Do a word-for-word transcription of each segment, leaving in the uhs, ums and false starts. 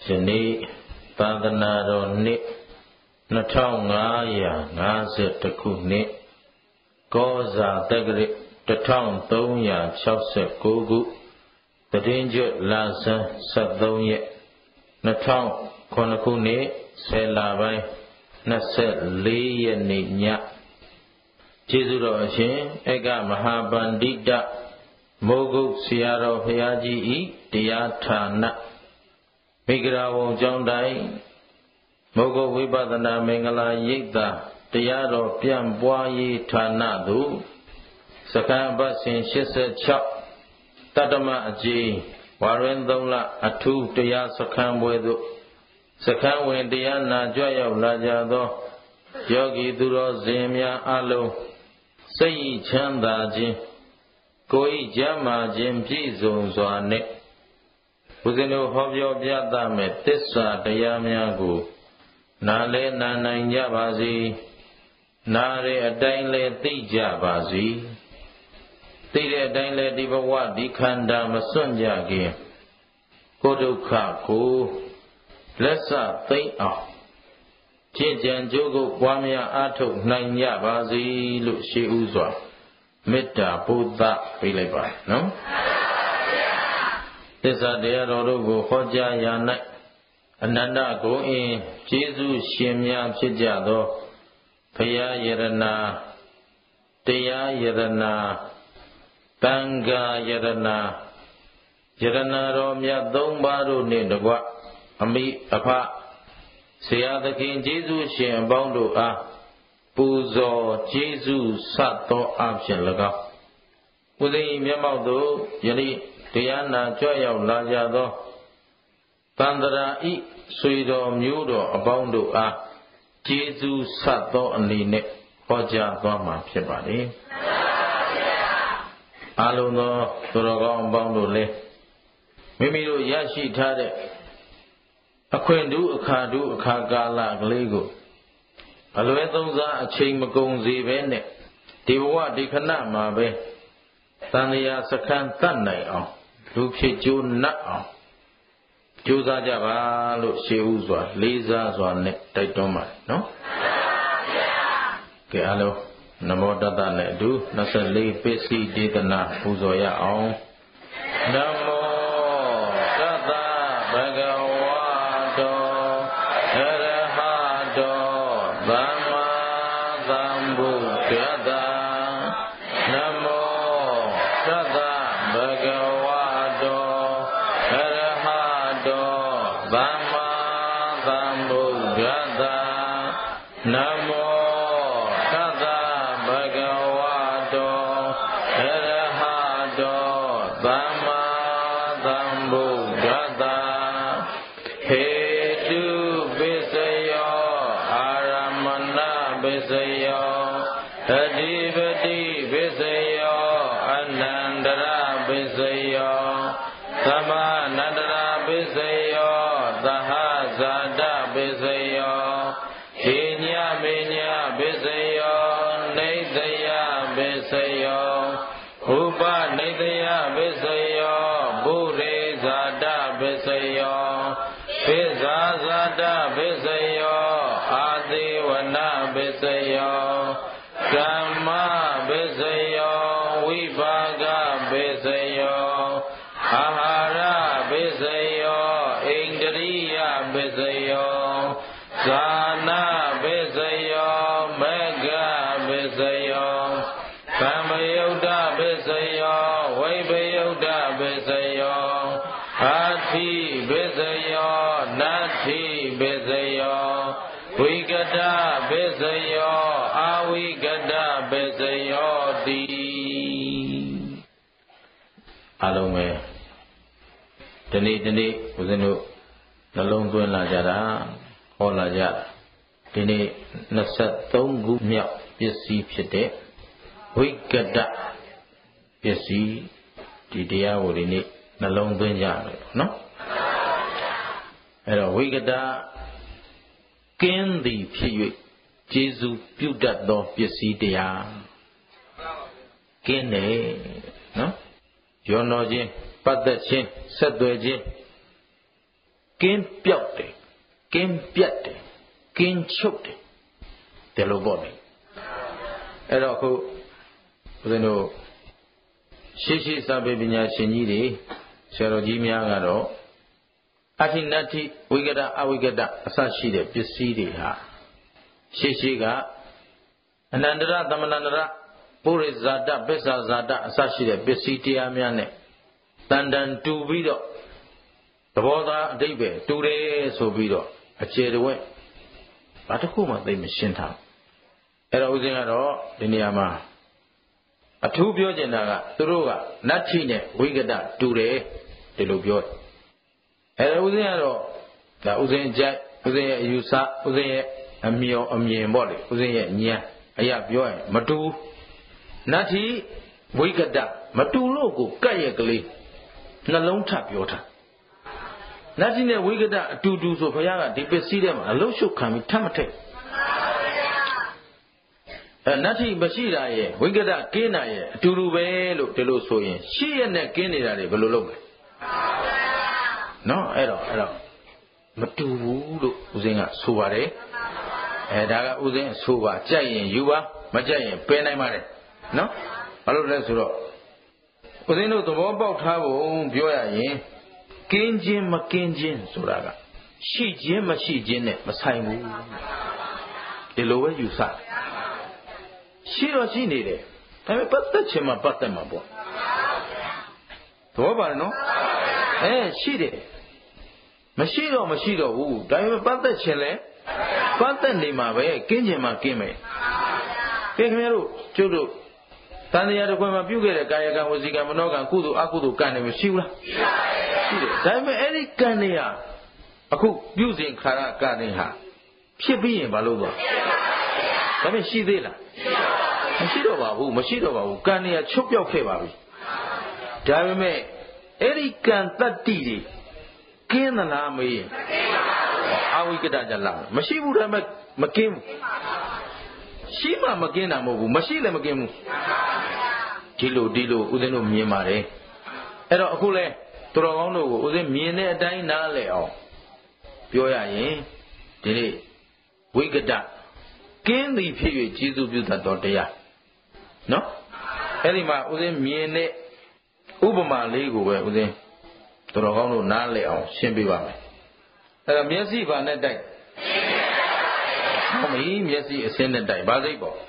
Jani Padanaro Nip Natong Aya Nazit Kuni Goza Degri Tatong Donya Chauset Gugu The Danger Laza Sadonya Natong Konakuni Selabai Naset Liya Ninya Jizuro Ashin Ega Mahabandida Mogu Siaro Hayaji I Diyatana Migrawo Jondai Mogo Vibadana Mengala Yigda Diyaro Pian Boyi Tanadu Sakabasin Shisa Chop Tadama Aji Warendonla Atu Diya Sakan Wedu Sakan Wendiana Joya Lajado Yogi Duro Zemya Alo Sayi Chandaji Koi Jama Jim Jizo Zwane Uzinu Hobyo Biadame Tissa Dayamyagu Nale Nananya Bazi Nare Adainle Tija Bazi Tire Adainle Divawa Dikanda Masunjagi Koduka Ku Lessa Taya Chijan Jogo Wamya Atuk Nanya Bazi Lushi Uzwa Metta Buddha Philippi no Tissa Dearogo Hoja Yanai Ananda go in Jesus Shimya Chijado Paya Yerana Teya Yerana Tanga Yerana Yerana Romya Dombaru Nindagwa Ami Apa Siya King Jesus Shim Bondo A Puzo Jesus Sato Option Laga Within Yamado Yali Diana Joya Lajado Tandara I Suido Mudo Abondo A Jesus Sato Aline Hoja Doma Pibadi Aluno Turagon Bondo Le Mimido Yashi Tade Aquendu Akadu Kagala Glego Aluetonza a chain Magonzi Vene Diwa Dikana Mabe Tania Sakan Tanay Luki Jun Na Juza Java Lu Shiuzwa Liza Zwane Taitoma no Ke alo Namo Dada Ne Du Nasa Li Pesi Ditana Uzoya On Namo Dada Bhagavato Arahato Dhamma Dhambuddhada Namo Dada Bhagavato Arahato Dhamma Dhambuddhada Namo Dada Bhagavato Arahato Dhamma Dhambuddhada Hetu Visayo Aramana Visayo Adivati Visayo Anandara Visayo Samanandara Visayo Dahazada Visayo Hinya Minya Visayo Naidaya Visayo Upa Naidaya Visayo Bure Zada Visayo Vizazada Visayo Adivana Visayo Kama Visayo Vivaga Visayo Ahara Visayo Indriya Visayo Sana Visayo Mega Visayo Kamayuda Visayo Vaibhayuda Visayo Ati Visayo Nati Visayo Vigada Visayo Avigada Visayo Di Alume Dani Dani Uzinu Nalong Tuan Lajara Ho Lajara Dini Nasat Tunggu Miak Pisi Pite Vigada Pisi Didia Wurini Nalong Tuan Jara No Ero Vigada Kendi Piyu Jesu Pudat Do Pisi Dia Kene No Yono Jin Pada Jin Sadwe Jin ကင်းပြောက်တယ်ကင်းပြတ်တယ်ကင်းချုပ်တယ်ဒီလိုပေါ့လေအဲ့တော့ခုဦးဇင်းတို့ရှေးရှေးစာပေပညာရှင်ကြီးတွေဆရာတော်ကြီးများကတော့အဋ္ဌိနတ္ထိဝိကတအဝိကတအစရှိတဲ့ပစ္စည်းတွေဟာရှေးရှေးကအနန္တရသမဏန္တရပုရိဇာတပစ္ဆာဇာတအစရှိတဲ့ပစ္စည်းတရားများနဲ့တန်တန်တူပြီးတော့သဘောသားအတိတ်ပဲတူတယ်ဆိုပြီးတော့အခြေတဝက်ဘာတစ်ခုမှသိမရှင်းထားအဲ့တော့ဦးဇင်းကတော့ဒီနေရာမှာအထူးပြောချင်တာကသူတို့ကနတ္ထိနဲ့ဝိကတတူတယ်ဒီလိုပြောတယ်အဲ့တော့ဦးဇင်းကတော့ဒါဦးဇင်းကြိုက်ဦးဇင်းရဲ့အယူဆဦးဇင်းရဲ့အမြင်အမြင်ပေါ့လေဦးဇင်းရဲ့ဉာဏ်အရာပြောရင်မတူနတ္ထိဝိကတမတူလို့ကိုကတ်ရဲ့ကလေးနှလုံးထပ်ပြောတာနတ္ထိနဲ့ဝိကတအတူတူဆိုဘုရားကဒီပစ္စည်းထဲမှာအလုံးရှုပ်ခံပြီးထပ်မထည့်အဲနတ္ထိမရှိတာရဲ့ဝိကတကင်းတာရဲ့အတူတူပဲလို့ဒီလိုဆိုရင်ရှေ့ရက်နဲ့ကင်းနေတာတွေဘယ်လိုလုပ်မလဲနော်အဲ့တော့အဲ့တော့မတူဘူးလို့ဦးဇင်းကဆိုပါတယ်အဲဒါကဦးဇင်းဆိုပါကြိုက်ရင်ယူပါမကြိုက်ရင်ပယ်နိုင်ပါတယ်နော်ဘာလို့လဲဆိုတော့ဦးဇင်းတို့သဘောပေါက်ထားဖို့ပြောရရင်ကင်းခြင်းမကင်းခြင်းဆိုတာကရှိခြင်းမရှိခြင်းနဲ့မဆိုင်ဘူးဒီလိုပဲယူဆရှိတော့ရှိနေတယ်ဒါပေမဲ့ပတ်သက်ခြင်းမှာပတ်သက်မှာပေါ့သဘောပါတယ်နော်အဲရှိတယ်မရှိတော့မရှိတော့ဘူးဒါပေမဲ့ပတ်သက်ခြင်းလဲပတ်သက်နေမှာပဲကင်းခြင်းမှာကင်းမယ်ကဲခင်ဗျားတို့ကျုပ်တို့တန်တရားတစ်ခွင်မှာပြုခဲ့တဲ့ကာယကံဝစီကံမနောကံကုသိုလ်အကုသိုလ်ကံတွေမရှိဘူးလားရှိတယ်ဒါပေမဲ့အဲ့ဒီကံတွေဟာအခုပြုစဉ်ခါရကံတွေဟာဖြစ်ပြီးရင်မလုပ်တော့ဒါပေမဲ့ရှိသေးလားမရှိတော့ပါဘူးမရှိတော့ပါဘူးကံတွေကချုပ်ပြောက်ခဲ့ပါပြီဒါပေမဲ့အဲ့ဒီကံတတ္တိတွေကင်းသလားမေးရင်အဝိကတကြလားမရှိဘူးဒါပေမဲ့မကင်းဘူးရှိမှမကင်းတာမဟုတ်ဘူးမရှိလည်းမကင်းဘူးဒီလိုဒီလိုဦးဇင်းတို့မြင်ပါတယ်အဲ့တော့အခုလဲသူတော်ကောင်းတို့ကိုဦးဇင်းမြင်တဲ့အတိုင်းနားလည်အောင်ပြောရရင်ဒီနေ့ဝိကတကင်းသည်ဖြစ်၍ကျေးဇူးပြုတတ်တော်တရားနော်အဲ့ဒီမှာဦးဇင်းမြင်တဲ့ဥပမာလေးကိုပဲဦးဇင်းသူတော်ကောင်းတို့နားလည်အောင်ရှင်းပြပါမယ်အဲ့တော့မျက်စိဘာနဲ့တိုက်ဟုတ်ပြီမျက်စိအစင်းနဲ့တိုက်ဘာစိတ်ပေါ့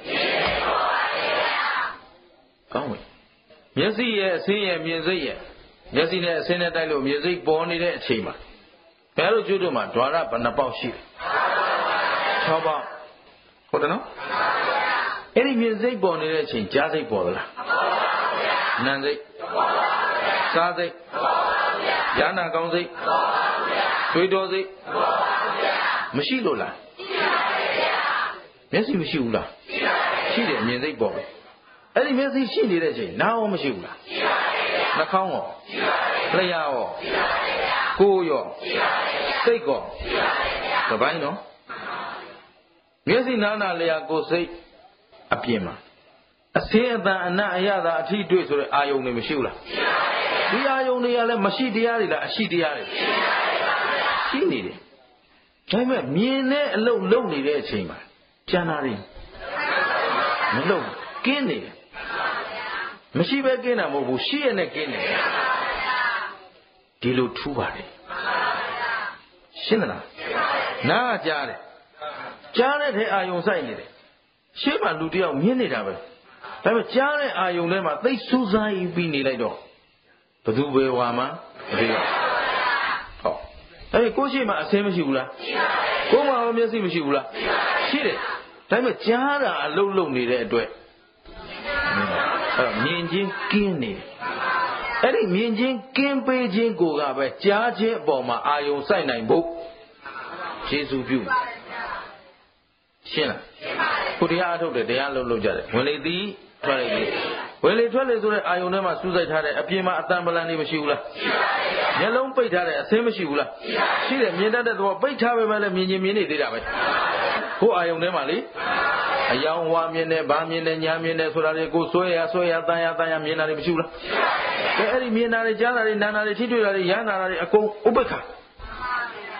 ကောင်းပြီမျက်စိရဲ့အစင်းရဲ့မြင်စိတ်ရဲ့မျက်စိနဲ့အစင်းနဲ့တိုက်လို့မြင်စိတ်ပေါ်နေတဲ့အချိန်မှာဘယ်လိုကျွတ်တို့မှာ द्वार ဘယ်နှပေါက်ရှိလဲ၆ပေါက်ဟုတ်တယ်နော်အဲ့ဒီမြင်စိတ်ပေါ်နေတဲ့အချိန်ကြားစိတ်ပေါ်သလားနာမ်စိတ်စားစိတ်ဉာဏ်နာကောင်းစိတ်တွေးတော်စိတ်မရှိလို့လားမျက်စိမရှိဘူးလားရှိတယ်မြင်စိတ်ပေါ်ပဲအဲ့ဒီမျက်စိရှိနေတဲ့အချိန်နားရောမရှိဘူးလားနှာခေါင်းရောလျှာရောကိုယ်ရောစိတ်ရောတပိုင်းနော်မျက်စိနားနာလျှာကိုယ်စိတ်အပြင်မှာအစင်းအတန်အနတ်အရသာအထီးတွေ့ဆိုတဲ့အာယုန်တွေမရှိဘူးလားဒီအာယုန်တွေကလည်းမရှိတရားတွေလားအရှိတရားတွေရှိနေတယ်ဒါပေမဲ့မြင်တဲ့အလုပ်လုပ်နေတဲ့အချိန်မှာကျန်တာတွေမလုပ်ကင်းနေတယ်မရှိပဲကင်းတာမဟုတ်ဘူးရှိရနဲ့ကင်းတယ်ဒီလိုထူးပါတယ်ရှင်းမလားနားကကြားတယ်ကြားတဲ့ထဲအာယုန်ဆိုင်နေတယ်ရှေ့မှာလူတယောက်မြင်နေတာပဲဒါပေမဲ့ကြားတဲ့အာယုန်ထဲမှာသိစူးစိုင်းပြီးနေလိုက်တော့ဘသူပဲဝါမှာမသိဘူးဟောအဲ့ဒီကိုရှိမှအစင်းမရှိဘူးလားကိုမှမျက်စိမရှိဘူးလားရှိတယ်ဒါပေမဲ့ကြားတာအလုံးလုံးနေတဲ့အတွက်အဲ့တော့မြင်ချင်းကင်းနေတယ်အဲ့ဒီမြင်ချင်းကင်းပေးခြင်းကိုကပဲကြားခြင်းအပေါ်မှာအာယုံစိုက်နိုင်ဖို့ယေရှုပြုရှင်းလားခုတရားအထုတ်တယ်တရားလုံးလုံးကြတယ်ဝင်လေသည်ထွက်လေသည်ဝင်လေထွက်လေဆိုတဲ့အာယုံထဲမှာစူးစိုက်ထားတဲ့အပြင်မှာအတန်ပလန်နေမရှိဘူးလားမျက်လုံးပိတ်ထားတဲ့အဆင်းမရှိဘူးလားရှိတယ်မြင်တတ်တဲ့သဘောပိတ်ထားပေမဲ့လည်းမြင်ချင်းမြင်နေသေးတာပဲကိုအာယုံထဲမှာလေအယောင်ဝါမြင်တယ်ဗာမြင်တယ်ညာမြင်တယ်ဆိုတာတွေကိုဆွဲရဆွဲရတန်ရတန်ရမြင်တာတွေမရှိဘူးလားကဲအဲ့ဒီမြင်တာတွေကြားတာတွေနားတာတွေထိတွေ့တာတွေရမ်းတာတွေအကုန်ဥပ္ပခါ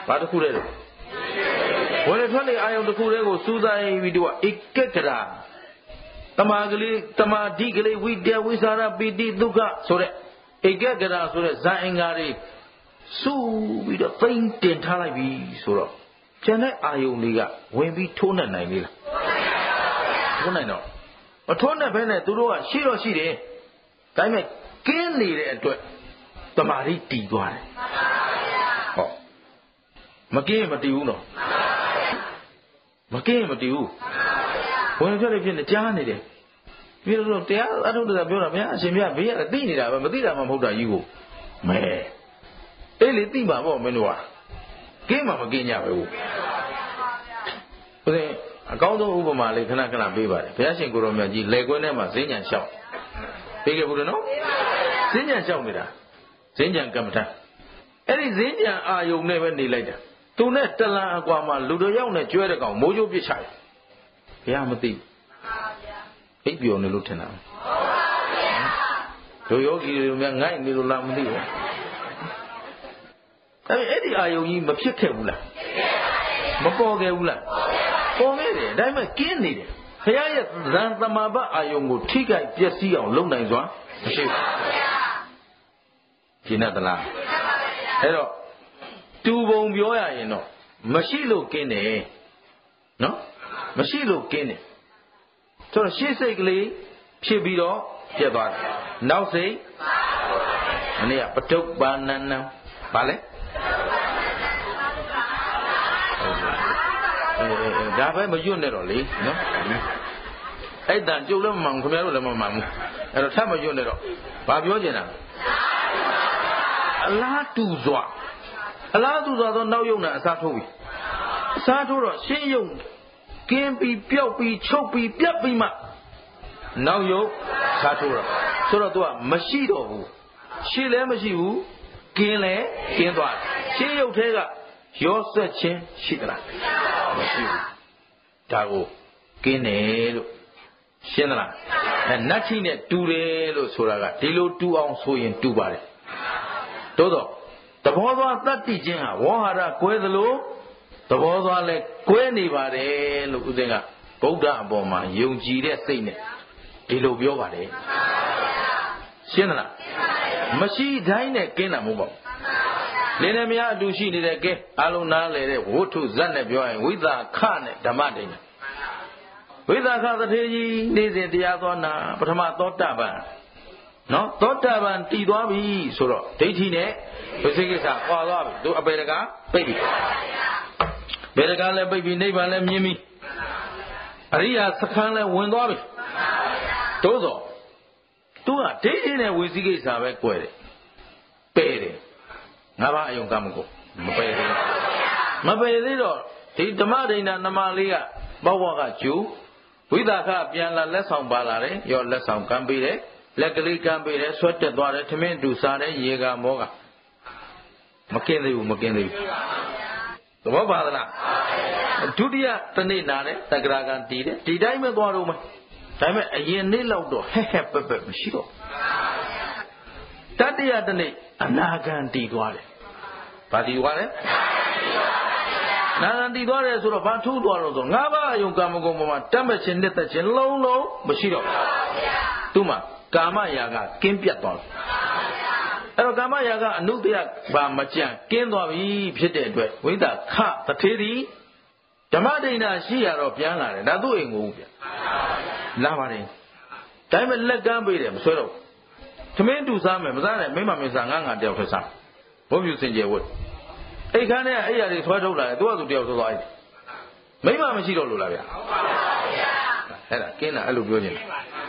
ဘာတစ်ခုလဲတော့ဝင်လေထွက်လေအာယုံတစ်ခုတည်းကိုစူးစိုက်ပြီးတော့ဧကကရာတမာကလေးတမာဓိကလေးဝိတ္တဝိသရာပိတိဒုက္ခဆိုတဲ့ဧကကရာဆိုတဲ့ဇာအင်္ဂါတွေစူးပြီးတော့သိမ့်တင်ထားလိုက်ပြီဆိုတော့ကျန်တဲ့အာယုံတွေကဝင်ပြီးထိုးနှက်နိုင်လေလားထိုးနိုင်တော့မထိုးနှက်ဘဲနဲ့သူတို့ကရှိတော့ရှိတယ်ဒါပေမဲ့ကင်းနေတဲ့အတွက်တမာဓိတည်သွားတယ်ဟောမကင်းမတည်ဘူးနော်မကင်းမတည်ဘူးဝင်ထွက်လေဖြစ်နေကြားနေတယ်ပြီးတော့တရားအထုတရားပြောတာဗျာအရှင်ဗျာဘေးကသိနေတာပဲမသိတာမှမဟုတ်တာကြီးကိုမဲအဲ့လေသိမှာပေါ့မင်းတို့ကကင်းမှမကင်းကြပဲဘူးဦးဇင်းအကောင်းဆုံးဥပမာလေးခဏခဏပေးပါတယ်ဘုရားရှင်ကိုရောမြတ်ကြီးလေကွင်းထဲမှာဈဉ္ဉံလျှောက်ပေးခဲ့ဘူးနော်ဈဉ္ဉံလျှောက်နေတာဈဉ္ဉံကမ္မထအဲ့ဒီဈဉ္ဉံအာယုံနဲ့ပဲနေလိုက်တာသူနဲ့တလန်အကွာမှာလူတော်ရောက်နဲ့ကျွဲတဲ့ကောင်မိုးကြိုးပစ်ချတယ်ဘုရားမသိအိပ်ပျော်နေလို့ထင်တာတို့ယောဂီတွေများငိုက်နေလို့လားမသိဘူးအဲ့အဲ့ဒီအာယုံကြီးမဖြစ်ခဲ့ဘူးလားမပေါ်ခဲ့ဘူးလားပေါ်ခဲ့တယ်ဒါပေမဲ့ကင်းနေတယ်ဘုရားရဲ့ဇန်သမာဘအာယုံကိုထိခိုက်ပျက်စီးအောင်လုပ်နိုင်စွာမရှိဘူးရှင်းတလားအဲ့တော့တူပုံပြောရရင်တော့မရှိလို့ကင်းတယ်နော်မရှိလို့ကင်းတယ်ဆိုတော့ရှေ့စိတ်ကလေးဖြစ်ပြီးတော့ပြတ်သွားတယ်နောက်စိတ်မနေ့ကပတုပ္ပန္နနံဘာလဲဒါပဲမရွတ်နဲ့တော့လေနော်အဲ့တန်ကြုတ်လည်းမမှန်ခင်ဗျားတို့လည်းမမှန်ဘူးအဲ့တော့ထပ်မရွတ်နဲ့တော့ဘာပြောချင်တာအလားတူစွာအလားတူစွာသောနောက်ယုံနဲ့အစားထိုးပြီအစားထိုးတော့ရှင်းယုံကင်းပြီးပျောက်ပြီးချုပ်ပြီးပြတ်ပြီးမှနောက်ယုံစားထိုးတော့ဆိုတော့ तू ကမရှိတော့ဘူးရှင်းလည်းမရှိဘူးကင်းလည်းကင်းသွားရှင်းယုံထဲကရောဆက်ခြင်းရှိသလားမရှိဘူးဒါကိုကင်းတယ်လို့ရှင်းသလားအဲနတ်ချိနဲ့တူတယ်လို့ဆိုတာကဒီလိုတူအောင်ဆိုရင်တူပါတယ်သို့တော့သဘောသွားတတ္တိချင်းဟာဝေါဟာရကွဲသလိုသဘောသွားလဲကွဲနေပါတယ်လို့ဦးဇင်းကဗုဒ္ဓအပေါ်မှာယုံကြည်တဲ့စိတ်နဲ့ဒီလိုပြောပါတယ်ရှင်းသလားမရှိတိုင်းနဲ့ကင်းတာမဟုတ်ပါဘူးလင်းနေမရအတူရှိနေတဲ့ကဲအလုံးနားလေတဲ့ဝဋ္ထုဇတ်နဲ့ပြောရင်ဝိသခနဲ့ဓမ္မတိန်ဝိသခသထေကြီးနေ့စဉ်တရားသောနာပထမသောတပန်နော်သောတပန်တည်သွားပြီဆိုတော့ဒိဋ္ဌိနဲ့ဝိသိကိစ္စကွာသွားပြီသူအပေတကာပိတ်ပြီပေတကာလည်းပိတ်ပြီနိဗ္ဗာန်လည်းမြင်ပြီအရိယာစခန်းလည်းဝင်သွားပြီသို့သောသူကဒိဋ္ဌိနဲ့ဝိသိကိစ္စပဲကွဲတယ်ပဲ့တယ်ငါးပါးအယုံကမကိုမပယ်သေးမပယ်သေးတော့ဒီဓမ္မဒိဋ္ဌာနမလေးကဘောဝကကျူဝိသခပြန်လာလက်ဆောင်ပါလာတယ်ရောလက်ဆောင်ကမ်းပေးတယ်လက်ကလေးကမ်းပေးတယ်ဆွတ်တက်သွားတယ်ထမင်းတူစားတယ်ရေကမောကမကင်းသေးဘူးမကင်းသေးဘူးသဘောပါသလားဒုတိယတနေ့နာတယ်တက္ကရာကံတည်တယ်ဒီတိုင်းပဲသွားတော့မယ်ဒါပေမဲ့အရင်နေ့လောက်တော့ဟဲ့ဟဲ့ပက်ပက်မရှိတော့တတိယတနေ့အနာဂံတည်သွားတယ်ဘာတည်သွားလဲနာဂံတည်သွားတယ်ဆိုတော့ဘာထူးသွားတော့ဆိုငါးပါးအယုံကာမဂုဏ်ပေါ်မှာတတ်မဲ့ခြင်းနဲ့တက်ခြင်းလုံးလုံးမရှိတော့သူ့မှာကာမရာဂကင်းပြတ်သွားတယ်အဲ့တော့ကာမရာဂအနုတ္တယဘာမကြံကင်းသွားပြီဖြစ်တဲ့အတွက်ဝိသခသထေသည်ဓမ္မဒိဋ္ဌာရှိရတော့ပြန်လာတယ်ဒါသူ့အိမ်ကိုပြန်လာပါတယ်ဒါပေမဲ့လက်ကမ်းပေးတယ်မဆွဲတော့သမင်းတူစားမယ်မစားနဲ့မိမမင်းစားငါငါတယောက်ထက်စားဘုံပြူစင်ကြယ်ဝတ်အိတ်ခမ်းထဲအဲ့ရတွေဆွဲထုတ်လာတယ်သူကသူတယောက်ဆွဲသွားတယ်မိမမရှိတော့လို့လားဗျာဟုတ်ပါဗျာအဲ့ဒါကင်းတာအဲ့လိုပြောခြင်း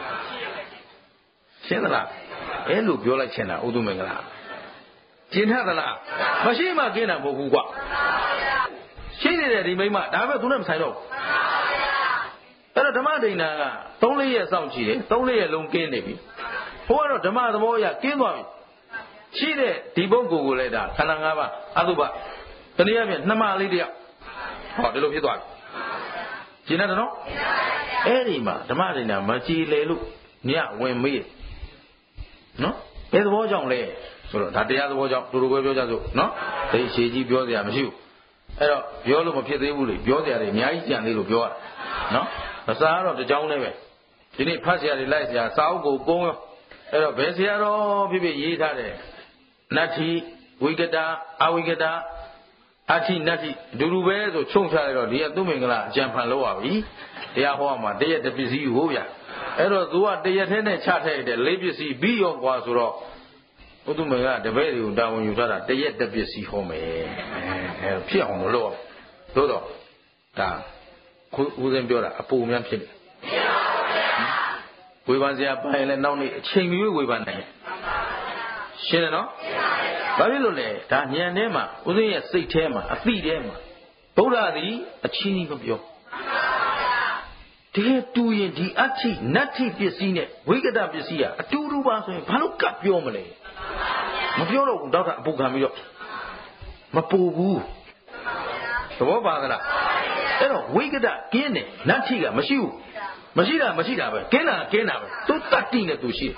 ရှင်းသလားအဲ့လိုပြောလိုက်ချင်တာဥဒုမင်္ဂလာကျင်ထသလားမရှိမှကင်းတာမဟုတ်ဘူးကွာရှိနေတဲ့ဒီမိမဒါပဲသူနဲ့မဆိုင်တော့အဲ့တော့ဓမ္မဒိဋ္ဌာကသုံးလေးရက်စောင့်ကြည့်တယ်သုံးလေးရက်လုံးကင်းနေပြီဘုရားတော့ဓမ္မသဘောအရကင်းသွားပြီရှိတဲ့ဒီပုဂ္ဂိုလ်ကိုလည်းဒါခန္ဓာ၅ပါးအတုပတနည်းအားဖြင့်နှမလေးတယောက်ဟောဒီလိုဖြစ်သွားပြီရှင်းတယ်နော်အဲ့ဒီမှာဓမ္မဒိဋ္ဌာမကြည်လေလို့ညဝင်မေးနော်ဘယ်သဘောကြောင့်လဲဆိုတော့ဒါတရားသဘောကြောင့်တူတူပဲပြောကြစို့နော်ဒီရှည်ကြီးပြောစရာမရှိဘူးအဲ့တော့ပြောလို့မဖြစ်သေးဘူးလေပြောကြရတယ်အများကြီးကြံသေးလို့ပြောရနော်အစားကတော့တကြောင်းလေးပဲဒီနေ့ဖတ်ဆရာတွေလိုက်ဆရာစာအုပ်ကိုကုန်းရောအဲ့တော့ဘယ်ဆရာတော်ဖြစ်ဖြစ်ရေးထားတယ်နတ္ထိဝိကတအဝိကတအဋ္ဌိနတ္ထိအတူတူပဲဆိုချုံချလိုက်တော့ဒီကသူ့မင်္ဂလာအကြံဖန်လို့ရပြီတရားဟောမှာတရက်တပစ္စည်းဟုတ်ဗျာအဲ့တော့သူကတရက်ထဲနဲ့ချထိုက်တယ်လေးပစ္စည်းပြီးရောกว่าဆိုတော့ဘုသူမင်္ဂလာတပည့်တွေကိုတာဝန်ယူထားတာတရက်တပစ္စည်းဟောမယ်အဲဖြစ်အောင်လို့သို့တော့ဒါခုဦးစင်းပြောတာအပူများဖြစ်တယ်ဝေဖန်စရာပိုင်းလည်းနောက်နေ့အချိန်မီဝေဖန်နိုင်ရှင်းတယ်နော်ဘာဖြစ်လို့လဲဒါဉာဏ်ထဲမှာဦးစင်းရဲ့စိတ်ထဲမှာအသိထဲမှာဗုဒ္ဓသည်အချင်းကြီးမပြောဒီတူရင်ဒီအဋ္ဌိနတ္ထိပစ္စည်းနဲ့ဝိကတပစ္စည်းကအတူတူပါဆိုရင်ဘာလို့ကပ်ပြောမလဲမပြောတော့ဘူးတော့ကအပူခံပြီးတော့မပူဘူးသဘောပါသလားအဲ့တော့ဝိကတကင်းတယ်နတ္ထိကမရှိဘူးမရှိတာမရှိတာပဲကင်းတာကင်းတာပဲသူတတ္တိနဲ့သူရှိ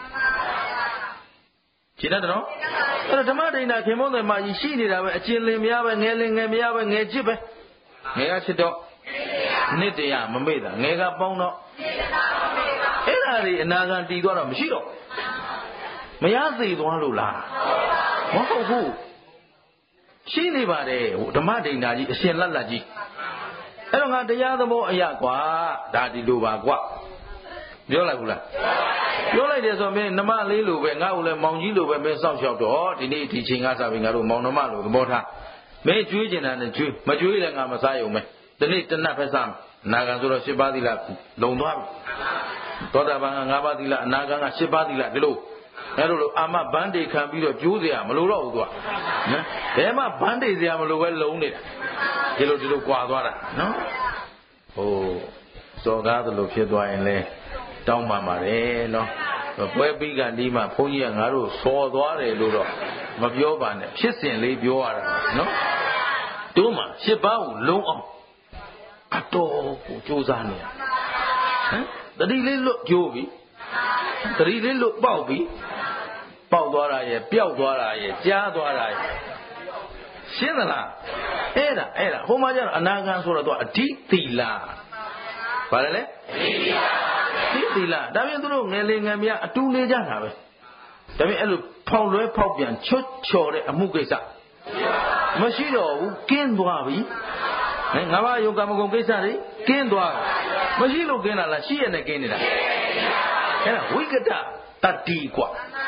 ရှင်းတယ်နော်အဲ့တော့ဓမ္မဒိဋ္ဌာခင်မုန်းတယ်မှာရှိနေတာပဲအကျဉ်းလင်များပဲငယ်လင်ငယ်များပဲငယ်ချစ်ပဲငယ်ကချစ်တော့နှစ်တရမမေ့တာငယ်ကပေါင်းတော့အဲ့ဒါတွေအနာဂတ်တည်သွားတော့မရှိတော့မရသေးသွားလို့လားမဟုတ်ဘူးရှိနေပါတယ်ဟိုဓမ္မဒိဋ္ဌာကြီးအရှင်လတ်လတ်ကြီးအဲ့တော့ငါတရားသဘောအရာကွာဒါဒီလိုပါကွာပြောလိုက်ဘူးလားပြောလိုက်တယ်ဆိုမင်းနမလေးလိုပဲငါ့ကိုလည်းမောင်ကြီးလိုပဲမင်းစောင့်ရှောက်တော့ဒီနေ့ဒီချိန်ကစပြီးငါတို့မောင်နှမလိုသဘောထားမင်းကျွေးကျင်တာနဲ့ကျွေးမကျွေးလည်းငါမစားရုံပဲဒီနေ့တနတ်ပဲစားနာဂံဆိုတော့၈ပါးသီလလုံသွားပြီသောတာပန်က၅ပါးသီလအနာဂံက၈ပါးသီလဒီလိုအဲ့လိုလိုအာမဘန်းတေခံပြီးတော့ကျိုးစရာမလိုတော့ဘူးသူကနော်ဘယ်မှဘန်းတေစရာမလိုပဲလုံနေတာဒီလိုဒီလိုကွာသွားတာနော်ဟိုစော်ကားသလိုဖြစ်သွားရင်လဲတောင်းပန်ပါတယ်နော်ပွဲပြီးကန်ဒီမှာဘုန်းကြီးကငါတို့စော်သွားတယ်လို့တော့မပြောပါနဲ့ဖြစ်စဉ်လေးပြောရတာနော်တို့မှာရှစ်ပါးကိုလုံးအောင်အတော်ကိုစူးစမ်းနေရဟမ်တတိလေးလွတ်ကြိုးပြီတတိလေးလွတ်ပေါက်ပြီပေါက်သွားတာရဲ့ပျောက်သွားတာရဲ့ကြားသွားတာရဲ့ရှင်းသလားအဲ့ဒါအဲ့ဒါဟိုမှာကျတော့အနာဂံဆိုတော့သူကအဓိသီလဘာလဲလဲအဓိသီလဒါပြင်သူတို့ငယ်လေးငယ်များအတူနေကြတာပဲဒါပြင်အဲ့လိုဖောက်လွဲဖောက်ပြန်ချွတ်ချော်တဲ့အမှုကိစ္စမရှိတော့ဘူးကင်းသွားပြီငါးပါးယုံကမ္မဂုဏ်ကိစ္စတွေကင်းသွားမရှိလို့ကင်းတာလားရှိရနဲ့ကင်းနေတာအဲ့ဒါဝိကတတတ္တိกว่า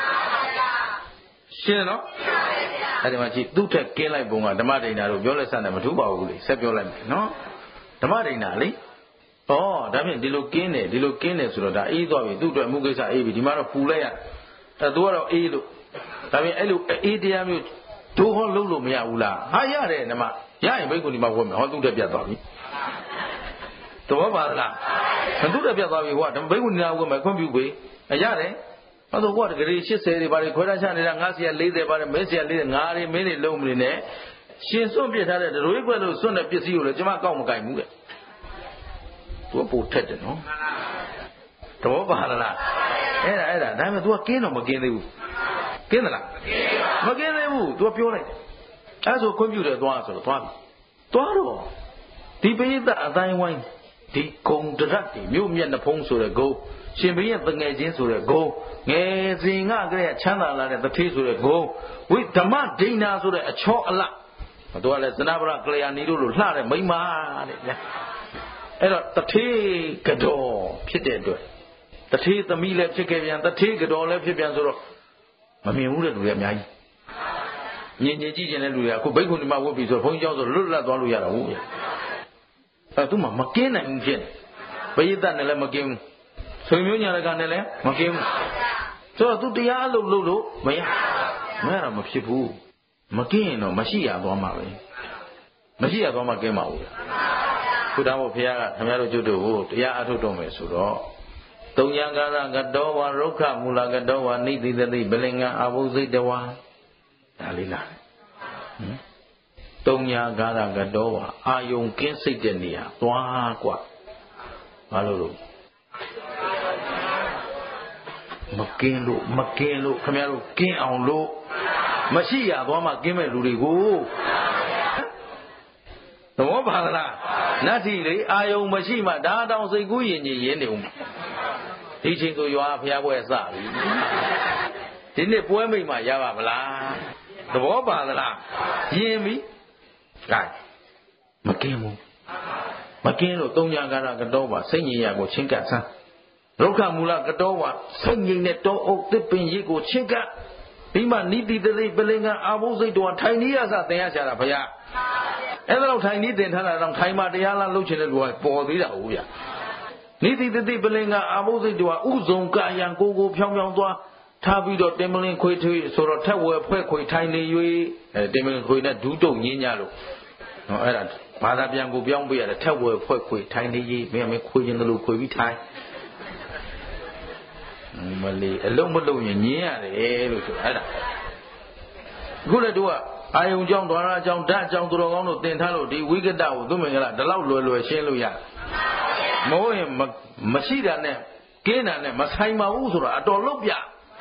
ရှင်းနော်အဲ့ဒီမှာကြည့်သူ့ထက်ကင်းလိုက်ပုံကဓမ္မဒိဋ္ဌာတို့ပြောလက်စနဲ့မထူးပါဘူးလေဆက်ပြောလိုက်မယ်နော်ဓမ္မဒိဋ္ဌာလေဩဒါဖြင့်ဒီလိုကင်းတယ်ဒီလိုကင်းတယ်ဆိုတော့ဒါအေးသွားပြီသူ့အတွက်အမှုကိစ္စအေးပြီဒီမှာတော့ပူလိုက်ရအဲသူကတော့အေးလို့ဒါဖြင့်အဲ့လိုအေးတရားမျိုးဒိုးဟောလုံးလို့မရဘူးလားဟာရတယ်ဓမ္မရရင်ဘိက္ခုနီမှာဝတ်မယ်ဟောသူ့တက်ပြတ်သွားပြီသဘောပါလားသူ့တက်ပြတ်သွားပြီဟောဘိက္ခုနီနာဝတ်မယ်ခွင့်ပြုပြီအရတယ်ဟောတော့ဟောတကယ်ရှစ်ဆယ်တွေပါလေခွဲထားချနေတာငါးဆရာလေးဆယ်ပါလေမင်းဆရာလေးငါးတွေမင်းတွေလုံးမနေနဲ့ရှင်စွန့်ပြစ်ထားတဲ့ဒရွေးခွက်လို့စွန့်တဲ့ပစ္စည်းကိုလည်းကျွန်မကောက်မကိုင်ဘူးတဲ့သူကပို့ထက်တယ်နော်သဘောပါလားအဲ့ဒါအဲ့ဒါဒါပေမဲ့ तू ကကင်းတော့မကင်းသေးဘူးကင်းသလားမကင်းသေးဘူး तू ကပြောလိုက်တယ်အဲ့ဆိုခွင့်ပြုတယ်သွားဆိုတော့သွားပြီသွားတော့ဒီပိဋကအတိုင်းဝိုင်းဒီဂုံတရက်တွေမြို့မြတ်နှဖုံးဆိုတဲ့ဂုံရှင်ဘုရင်တငယ်ချင်းဆိုတဲ့ဂုံငယ်စဉ်ကကလေးချမ်းသာလာတဲ့တထေးဆိုတဲ့ဂုံဝိဓမ္မဒိဋ္ဌာဆိုတဲ့အချောအလတ်သူကလည်းသနဗရကလျာဏီတို့လိုလှတဲ့မိန်းမတဲ့ဗျာအဲ့တော့တထေးကတော်ဖြစ်တဲ့အတွက်တထေးသမီးလည်းဖြစ်ခဲ့ပြန်တထေးကတော်လည်းဖြစ်ပြန်ဆိုတော့မမြင်ဘူးတဲ့လူတွေအများကြီးညင်ညင်ကြည့်ကျင်တဲ့လူတွေကအခုဘိက္ခုနီမဝတ်ပြီဆိုဘုန်းကြီးကျောင်းဆိုလွတ်လပ်သွားလို့ရတာဟုတ်ရဲ့အဲသူမှမကင်းနိုင်ဘူးဖြစ်နေပရိသတ်နဲ့လည်းမကင်းဘူးဆွေမျိုးညာလကနဲ့လည်းမကင်းဘူးဆိုတော့သူတရားအလုပ်လုပ်လို့မရမရတော့မဖြစ်ဘူးမကင်းရင်တော့မရှိရသွားမှာပဲမရှိရသွားမှာကင်းမှာဘူးခုတောင်ဘုရားကခင်ဗျားတို့ကျွတ်တို့ကိုတရားအထုတ်တော်မယ်ဆိုတော့သုံးညာကာရကတောဝရုက္ခမူလကတောဝနိတိတတိပလင်္ဂအာဘုစိတ်တဝါဒါလေးလားဟင်သုံးညာကာရကတောဝအာယုံကင်းစိတ်တဲ့နေရာသွားกว่าဘာလို့လို့မကင်းလို့မကင်းလို့ခင်ဗျားတို့ကင်းအောင်လို့မရှိရသွားမှကင်းမဲ့လူတွေကိုသဘောပါလားနတ်ထီလေအာယုံမရှိမှဒါတောင်စိတ်ကူးရင်ကြီးရင်းနေဦးဒီချိန်ဆိုရွာဖျားပွဲစပြီဒီနေ့ပွဲမိတ်မှရပါမလားသဘောပါလားယင်ပြီကဲမကင်းဘူးမကင်းလို့သုံးညာကာရကတော့ပါစိတ်ငြိမ်ရကိုချင်းကပ်ဆန်းဒုက္ခမူလကတော့ပါစိတ်ငြိမ်တဲ့တောအုပ်သစ်ပင်ရိပ်ကိုချင်းကပ်ဒီမှာနိတိတသိပလင်ကအာဘုစိတ်တော်ထိုင်နေရစသင်ရချတာဘုရားအဲ့ဒါတော့ထိုင်နေတင်ထားတာတော့ထိုင်မှာတရားလားလုပ်ချင်တဲ့လူကပေါ်သေးတာဟုတ်ဗျာနိတိတသိပလင်ကအာဘုစိတ်တော်ဥဇုံကာယံကိုကိုဖြောင်းဖြောင်းသွားထားပြီးတော့တင်မလင်ခွေထွေးဆိုတော့ထက်ဝဲဖွဲ့ခွေထိုင်နေ၍အဲတင်မလင်ခွေနဲ့ဒူးတုံညင်းကြလို့နော်အဲ့ဒါဘာသာပြန်ကိုပြောင်းပေးရတယ်ထက်ဝဲဖွဲ့ခွေထိုင်နေ၍မင်းမခွေခြင်းလို့ခွေပြီးထိုင်မလေးအလုံးမလုံးရင်ညင်းရတယ်လို့ဆိုအဲ့ဒါအခုလည်းတို့ကအာယုံကြောင့်ဒွါရကြောင့်ဓာတ်ကြောင့်သူတော်ကောင်းတို့သင်ထားလို့ဒီဝိကတကိုသူမင်္ဂလာဒီလောက်လွယ်လွယ်ရှင်းလို့ရမဟုတ်ရင်မရှိတာနဲ့ကင်းတာနဲ့မဆိုင်ပါဘူးဆိုတော့အတော်လုံးပြ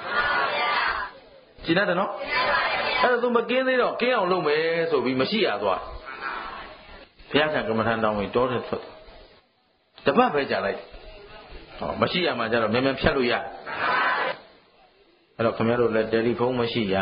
ကျင်တယ်နော်အဲ့ဒါသူမကင်းသေးတော့ကင်းအောင်လုပ်မယ်ဆိုပြီးမရှိရသွားဘုရားကကမ္မထန်တောင်းဝင်တောတဲ့ထွက်တပတ်ပဲကြာလိုက်ဟောမရှိရမှာကြတော့မြန်မြန်ဖြတ်လို့ရအဲ့တော့ခင်ဗျားတို့လည်းတယ်လီဖုန်းမရှိရ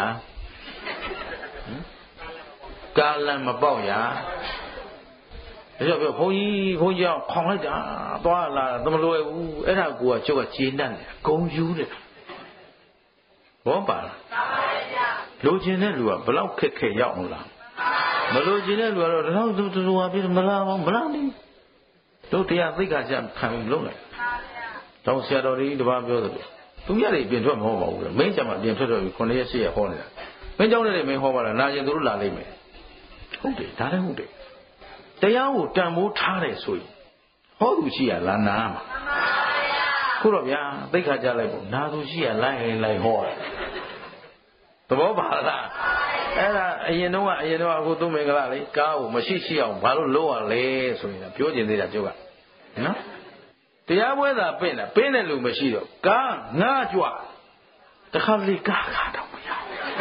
ကာလံမပေါက်ရဒါကြောင့်ပြောဘုန်းကြီးဘုန်းကြီးခေါင်းလိုက်တာသွားလာသမလွယ်ဘူးအဲ့ဒါကိုကကျုပ်ကကျေနပ်တယ်ဂုံယူတယ်ဘောပါလားလိုချင်တဲ့လူကဘလောက်ခက်ခဲရောက်မလားမလိုချင်တဲ့လူကတော့တော့သူသူဟာပြမလားမလားနေတို့တရားသိက္ခာကျခံပြီးလုံးလိုက်တော့ဆရာတော်ကြီးတပါးပြောတယ်သူများတွေပြင်ထွက်မဟုတ်ပါဘူးမင်းကြမှာပြင်ထွက်တော့ခုနှစ်ရက်ရှစ်ရက်ဟောနေတာမင်းကြောင့်လည်းမင်းဟောပါလားနာကျင်သူတို့လာလိမ့်မယ်ဟုတ်တယ်ဒါလည်းဟုတ်တယ်တရားကိုတန်ဖိုးထားတယ်ဆိုရင်ဟောသူရှိရလားနားမှာခုတော့ဗျာသိက္ခာကျလိုက်ပေါ့နာသူရှိရလိုက်ရင်လိုက်ဟောသဘောပါလားအဲ့ဒါအရင်တော့ကအရင်တော့အခုသူမင်္ဂလာလေကားကိုမရှိရှိအောင်ဘာလို့လုပ်ရလဲဆိုရင်ပြောကျင်သေးတာပြောကနော်တရားပွဲသာပင့်တာပင့်တဲ့လူမရှိတော့ကားငါကြွတခါလေကားကားတော့မရ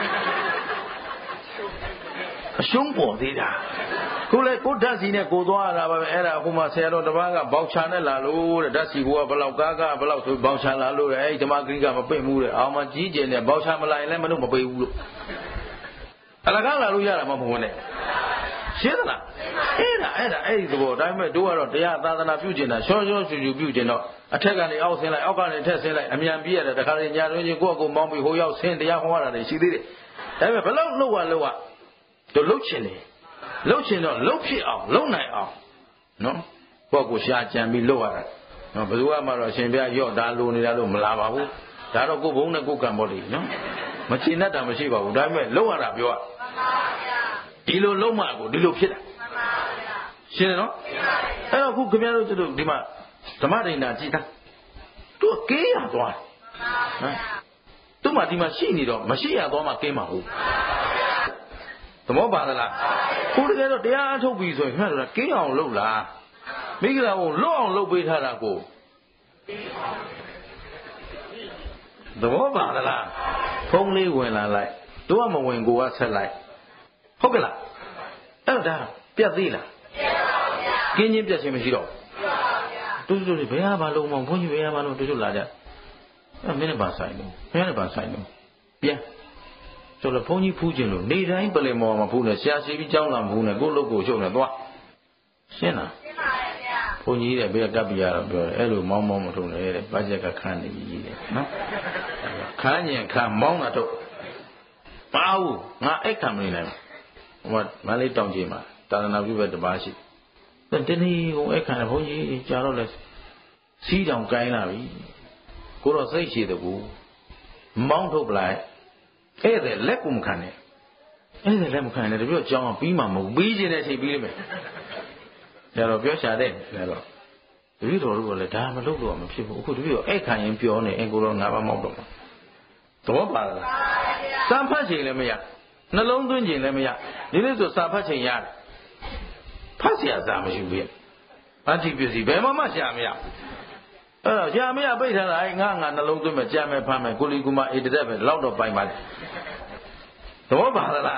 အရှုံးပေါ်သေးတာကိုလေကိုဓာတ်စီနဲ့ကိုသွားရတာပဲအဲ့ဒါအခုမှဆရာတော်တစ်ပါးကဘောက်ချာနဲ့လာလို့တဲ့ဓာတ်စီကဘလောက်ကားကားဘလောက်ဆိုဘောက်ချာလာလို့တဲ့အဲ့ဒီဓမ္မဂရိကမပိတ်ဘူးတဲ့အောင်မကြီးကျယ်နဲ့ဘောက်ချာမလာရင်လည်းမလို့မပိတ်ဘူးလို့အလကားလာလို့ရတာမဟုတ်ဘူးနဲ့ရှင်းသလားအဲ့ဒါအဲ့ဒါအဲ့ဒီသဘောဒါပေမဲ့တို့ကတော့တရားသာသနာပြုကျင်တာရှောရှောရှူရှူပြုကျင်တော့အထက်ကနေအောက်ဆင်းလိုက်အောက်ကနေထက်ဆင်းလိုက်အမြန်ပြည့်ရတယ်တခါလေညာတွင်ချင်းကိုယ့်အကိုမောင်းပြီးဟိုရောက်ဆင်းတရားဟောရတာတွေရှိသေးတယ်ဒါပေမဲ့ဘလောက်လှုပ်ရလှုပ်ရတို့လှုပ်ချင်တယ်လှုပ်ချင်တော့လှုပ်ဖြစ်အောင်လှုပ်နိုင်အောင်နော်ကိုယ့်ကိုရှာကြံပြီးလှုပ်ရတာနော်ဘယ်သူမှတော့ရှင်ပြရော့တာလိုနေတာလို့မလာပါဘူးဒါတော့ကိုယ်ဘုံနဲ့ကိုယ်ကံပေါ်လိနော်မချင်တတ်တာမရှိပါဘူးဒါပေမဲ့လှုပ်ရတာပြောရဒီလိုလုံးမကိုဒီလိုဖြစ်တာရှင်းတယ်နော်အဲ့တော့ခုခင်ဗျားတို့တို့ဒီမှာဓမ္မဒိဋ္ဌာကြည်သားသူကင်းရသွားတယ်သူ့မှာဒီမှာရှိနေတော့မရှိရသွားမှကင်းမှာဟုတ်သမောပါသလားခုတကယ်တော့တရားအထုတ်ပြီဆိုရင်ခင်ဗျားတို့ကကင်းအောင်လုပ်လားမိဂလာကိုလွတ်အောင်လုပ်ပေးထားတာကိုသမောပါသလားဖုံးလေးဝင်လာလိုက်တို့ကမဝင်ကိုကဆက်လိုက်ဟုတ်ကဲ့လားအဲ့ဒါပြတ်သေးလားပြတ်ပါဘူးဗျာကင်းချင်းပြတ်ချင်းမရှိတော့တူတူလေးဘယ်ဟာမလုံးမဘုန်းကြီးဘယ်ဟာမလုံးတူတူလာကြအဲ့မင်းနဲ့ပါဆိုင်လို့မင်းနဲ့ပါဆိုင်လို့ပြန်ဆိုတော့ဘုန်းကြီးဖူးခြင်းလို့နေတိုင်းပလင်မော်မှာဖူးနေဆရာရှိပြီးကြောင်းလာမဖူးနေကိုယ့်လုပ်ကိုရှုပ်နေသွားရှင်းလားရှင်းပါရဲ့ဗျာဘုန်းကြီးတဲ့ဘယ်ကပ်ပြရတော့ပြောတယ်အဲ့လိုမောင်းမောင်းမထုံနဲ့တဲ့ဘာချက်ကခန်းနေကြီးတဲ့နော်ခန်းညင်ခန်းမောင်းတာတော့ပါဘူးငါအဲ့ခံမနေနိုင်ဘူးဟိုမန္တလေးတောင်ကြီးမှာသာသနာပြုဘက်တပါးရှိတနေ့ကအဲ့ခံဘုန်းကြီးကြာတော့လဲစီးတောင်ကိုင်းလာပြီကိုတော့စိတ်ရှိတဲ့ကူမောင်းထုတ်ပလိုက်အဲ့ဒါလက်ကူမခံနဲ့အဲ့ဒါလက်မခံနဲ့တပြည့်အကြောင်းပြီးမှမဟုတ်ပြီးခြင်းနဲ့ချိန်ပြီးလိမ့်မယ်ဒါတော့ပြောရှာတဲ့ဒါတော့တပည့်တော်တို့ကလည်းဒါမလုပ်တော့မဖြစ်ဘူးအခုတပည့်တော်အဲ့ခံရင်ပြောနေအင်ကိုတော့ငါးပါးမောက်တော့မှာသဘောပါလားစာဖတ်ချိန်လည်းမရနှလုံးသွင်းချိန်လည်းမရဒီလိုဆိုစာဖတ်ချိန်ရတယ်ဖတ်เสียစာမရှိဘူးအတ္တိပစ္စည်းဘယ်မှမရှာမရအဲ့တော့ရှာမရပိတ်ထားတာအဲ့ငါငါနှလုံးသွင်းမယ်ကြမ်းမယ်ဖမ်းမယ်ကိုလီကူမအေတသက်ပဲလောက်တော့ပိုင်ပါလေသဘောပါလား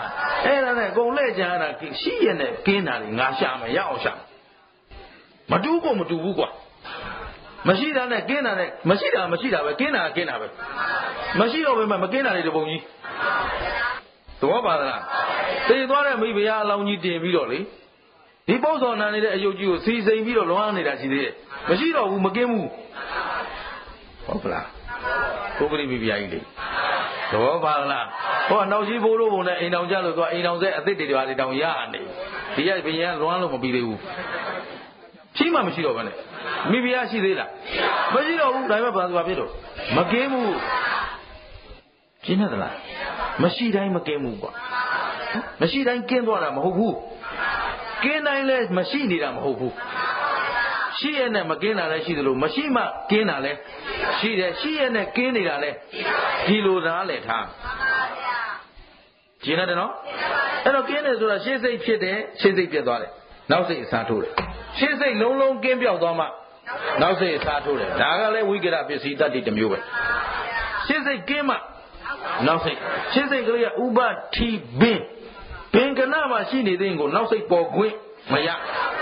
အဲ့ဒါနဲ့အကုန်လက်ကြံတာရှိရနဲ့ကင်းတာတွေငါရှာမယ်ရအောင်ရှာမတူးကိုမတူဘူးကွာမရှိတာနဲ့ကင်းတာနဲ့မရှိတာမရှိတာပဲကင်းတာကင်းတာပဲမရှိတော့ဘယ်မှာမကင်းတာတွေတပုံကြီးသဘောပါသလားသိသွားတဲ့မိဖုရားအလောင်းကြီးတင်ပြီးတော့လေဒီပု္ပ္ပာနာနေတဲ့အယုတ်ကြီးကိုစီစိန်ပြီးတော့လွမ်းနေတာရှိသေးတယ်မရှိတော့ဘူးမကင်းဘူးဟုတ်ကလားပုဂ္ဂလိမိဖုရားကြီးလေသဘောပါလားဟောနောက်ရှိဖို့လို့ဘုံနဲ့အိမ်တော်ကြလို့သူကအိမ်တော်ဆက်အသစ်တွေတွေပါလေတောင်ရနေဒီကဘုရားလွမ်းလို့မပြီးသေးဘူးရှိမှမရှိတော့ဘဲနဲ့မိဖုရားရှိသေးလားမရှိတော့ဘူးဒါပေမဲ့ဘာသာဖြစ်တော့မကင်းဘူးရှင်းသလားမရှိတိုင်းမကင်းဘူးကွာမရှိတိုင်းကင်းသွားတာမဟုတ်ဘူးကင်းတိုင်းလည်းမရှိနေတာမဟုတ်ဘူးရှိရနဲ့မကင်းတာလည်းရှိသလိုမရှိမှကင်းတာလည်းရှိတယ်ရှိရနဲ့ကင်းနေတာလည်းဒီလိုသားလည်းထားရှင်းတယ်နော်အဲ့တော့ကင်းတယ်ဆိုတာရှင်းစိတ်ဖြစ်တယ်ရှင်းစိတ်ပြတ်သွားတယ်နောက်စိတ်အစားထိုးတယ်ရှင်းစိတ်လုံးလုံးကင်းပြောက်သွားမှနောက်စိတ်အစားထိုးတယ်ဒါကလည်းဝိကရပစ္စည်းတတ္တိတစ်မျိုးပဲရှင်းစိတ်ကင်းမှနောက်စိတ်ရှင်းစိတ်ကလေးကဥပတိဘင်းဘင်္ဂနာမှာရှိနေတဲ့ကိုနောက်စိတ်ပေါ်ခွင့်မရ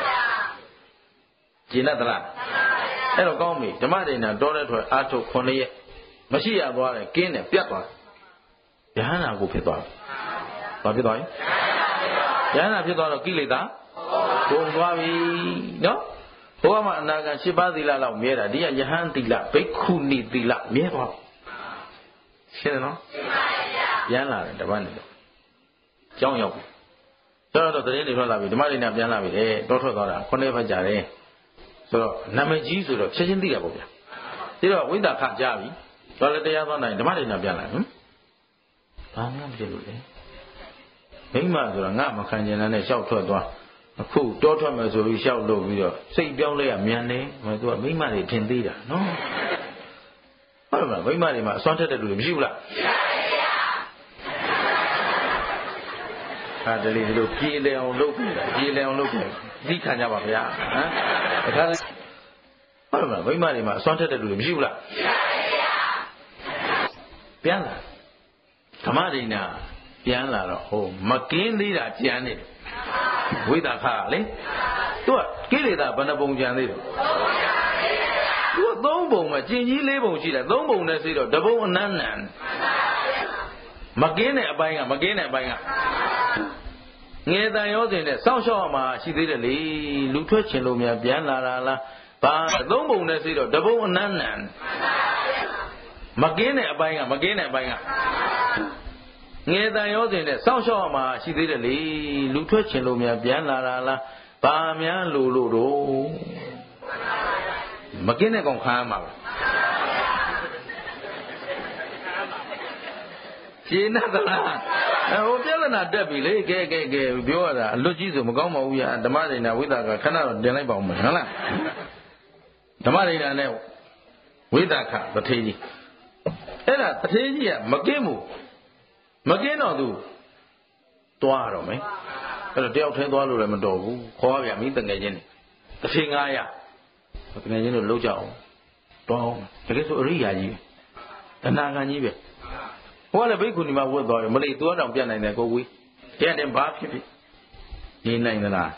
ကျင်တလားအဲ့တော့ကောင်းပြီဓမ္မဒိဋ္ဌာတော်တဲ့ထွက်အာထုတ်ခုနှစ်ရက်မရှိရသွားတယ်ကင်းတယ်ပြတ်သွားတယ်ယဟန္တာကိုဖြစ်သွားတယ်ဘာဖြစ်သွားလဲယဟန္တာဖြစ်သွားတော့ကိလေသာကုန်သွားပြီနော်ဘုရားမှာအနာဂတ်၈ပါးသီလလောက်မြဲတာဒီကယဟန်သီလဘိက္ခုနီသီလမြဲသွားရှင်းတယ်နော်ပြန်လာတယ်တပတ်နေတော့ကြောင်းရောက်ပြီတော်တော့တရင်တွေထွက်လာပြီဓမ္မဒိဋ္ဌာပြန်လာပြီလေတောထွက်သွားတာခုနှစ်ဘက်ကြာတယ်ဆိုတော့နာမည်ကြီးဆိုတော့ချက်ချင်းသိတာပေါ့ဗျာပြီးတော့ဝိသခကြားပြီတော်လည်းတရားသွားနိုင်ဓမ္မဒိဋ္ဌာပြန်လာဟမ်ဘာမှမဖြစ်လို့လေမိမဆိုတာငါမခံကျင်တဲ့နဲ့ရှောက်ထွက်သွားအခုတောထွက်မယ်ဆိုပြီးရှောက်လို့ပြီးတော့စိတ်ပြောင်းလဲရမြန်နေမသူကမိမတွေထင်သေးတာနော်ဟုတ်လားမိမတွေမှာအစွမ်းထက်တဲ့လူတွေမရှိဘူးလားအဲဒါလေးဒီလိုပြေးလဲအောင်လုပ်ပြီးပြေးလဲအောင်လုပ်ပြီးသိခံကြပါဗျာဟမ်အခါဟုတ်လားမိမတွေမှာအစွမ်းထက်တဲ့လူတွေမရှိဘူးလားပြန်လာဓမ္မဒိဋ္ဌာပြန်လာတော့ဟိုမကင်းသေးတာကြမ်းနေတယ်ဝိသခါလေသူကကိလေသာဘယ်နှပုံကြံသေးတယ်သူကသုံးပုံမှာကျင်ကြီးလေးပုံရှိတယ်သုံးပုံနဲ့ဆိုတော့တပုံအနန်းနံမကင်းတဲ့အပိုင်းကမကင်းတဲ့အပိုင်းကငယ်တန်ရောစဉ်နဲ့စောင့်ရှောက်မှာရှိသေးတယ်လေလူထွက်ချင်လို့များပြန်လာတာလားဘာသုံးပုံနဲ့ဆိုတော့တပုံအနန်းနံမကင်းတဲ့အပိုင်းကမကင်းတဲ့အပိုင်းကငယ်တန်ရောစဉ်နဲ့စောင့်ရှောက်မှာရှိသေးတယ်လေလူထွက်ချင်လို့များပြန်လာတာလားဘာများလို့လို့တော့မကင်းတဲ့ကောင်ခံရမှာပဲရှင်းသလားဟိုပြဿနာတက်ပြီလေကဲကဲကဲပြောရတာအလွတ်ကြီးဆိုမကောင်းပါဘူးရဓမ္မဒိဋ္ဌာဝိသကခဏတော့တင်လိုက်ပါဦးမယ်ဟုတ်လားဓမ္မဒိဋ္ဌာနဲ့ဝိသကတထေကြီးအဲ့ဒါတထေကြီးကမကင်းဘူးမကင်းတော့သူသွားတော့မယ်အဲ့တော့တယောက်ထဲသွားလို့လည်းမတော်ဘူးခေါ်ရပြန်ပြီတငယ်ချင်းတွေတစ်ချိန်ငါးရတငယ်ချင်းတို့လှုပ်ကြအောင်တွားအောင်တကယ်ဆိုအရိယာကြီးအနာဂံကြီးပဲဟိုကလည်းဘိက္ခုနီမှာဝတ်သွားတယ်မလေးသူကတော့ပြတ်နိုင်တယ်ကိုကြီးတဲ့တဲ့ဘာဖြစ်ဖြစ်နေနိုင်သလား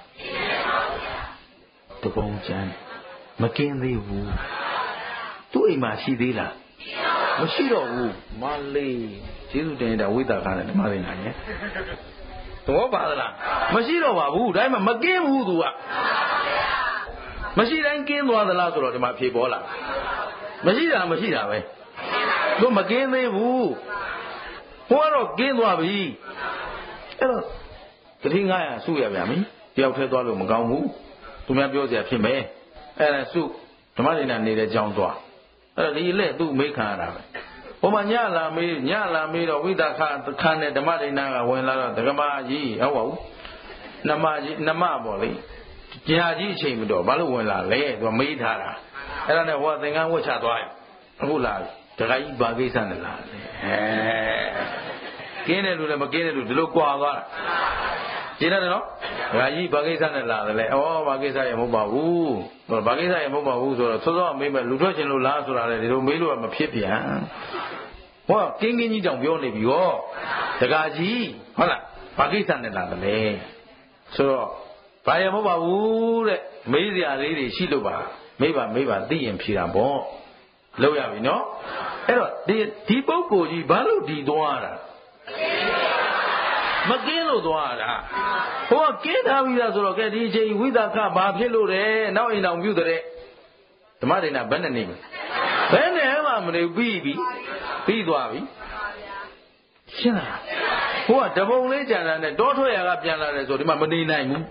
တပုံချမ်းမကင်းသေးဘူးသူ့အိမ်မှာရှိသေးလားမရှိတော့ဘူးမလေးကျေးဇူးတင်တဲ့ဝိသခါနဲ့ဓမ္မဒိဋ္ဌာရဲ့သဘောပါသလားမရှိတော့ပါဘူးဒါမှမကင်းဘူးသူကမရှိတိုင်းကင်းသွားသလားဆိုတော့ဒီမှာဖြေပေါ်လာမရှိတာမရှိတာပဲသူမကင်းသေးဘူးဟိုကတော့ကင်းသွားပြီအဲ့တော့တတိငါးရာစုရပြန်ပြီတယောက်ထဲသွားလို့မကောင်းဘူးသူများပြောစရာဖြစ်မယ်အဲ့ဒါစုဓမ္မဒိဋ္ဌာနေတဲ့ကြောင်းသွားအဲ့တော့ဒီလက်သူ့မိခံရတာပဲဟိုမှာညလာမေးညလာမေးတော့ဝိသခခန်းနဲ့ဓမ္မဒိဋ္ဌာကဝင်လာတော့ဒကမာကြီးဟုတ်ပါဘူးနမကြီးနမပေါ့လေကြာကြီးအချိန်မတော်ဘာလို့ဝင်လာလဲသူကမေးထားတာအဲ့ဒါနဲ့ဟိုကသင်္ကန်းဝတ်ချသွားတယ်အခုလာဒကာကြီးဘာကိစ္စနဲ့လာလဲအဲကင်းတဲ့လူနဲ့မကင်းတဲ့လူဒီလိုကြွာသွားတာရှင်းတယ်နော်ဒကာကြီးဘာကိစ္စနဲ့လာတယ်လဲဩဘာကိစ္စရမဟုတ်ပါဘူးဘာကိစ္စရမဟုတ်ပါဘူးဆိုတော့စောစောမေးမယ်လူထွက်ချင်လို့လားဆိုတာလေဒီလိုမေးလို့ကမဖြစ်ပြန်ဟောကင်းကင်းကြီးတောင်ပြောနေပြီဟောဒကာကြီးဟုတ်လားဘာကိစ္စနဲ့လာတယ်လဲဆိုတော့ဘာရမဟုတ်ပါဘူးတဲ့မေးစရာလေးတွေရှိလို့ပါမေးပါမေးပါသိရင်ဖြေတာပေါ့လောက်ရပြီနော်အဲ့တော့ဒီဒီပုဂ္ဂိုလ်ကြီးဘာလို့ဒီသွားတာမကင်းလို့သွားတာဟိုကကင်းထားပြီးသားဆိုတော့ကဲဒီအချိန်ဝိသကဘာဖြစ်လို့လဲနောက်အိမ်တော်ပြုတဲ့ဓမ္မဒိဋ္ဌာဘယ်နဲ့နေမလဲဘယ်နဲ့မှမနေပြီးပြီပြီးသွားပြီရှင်းလားဟိုကတပုံလေးကြံတာနဲ့တောထွက်ရကပြန်လာတယ်ဆိုဒီမှာမနေနိုင်ဘူး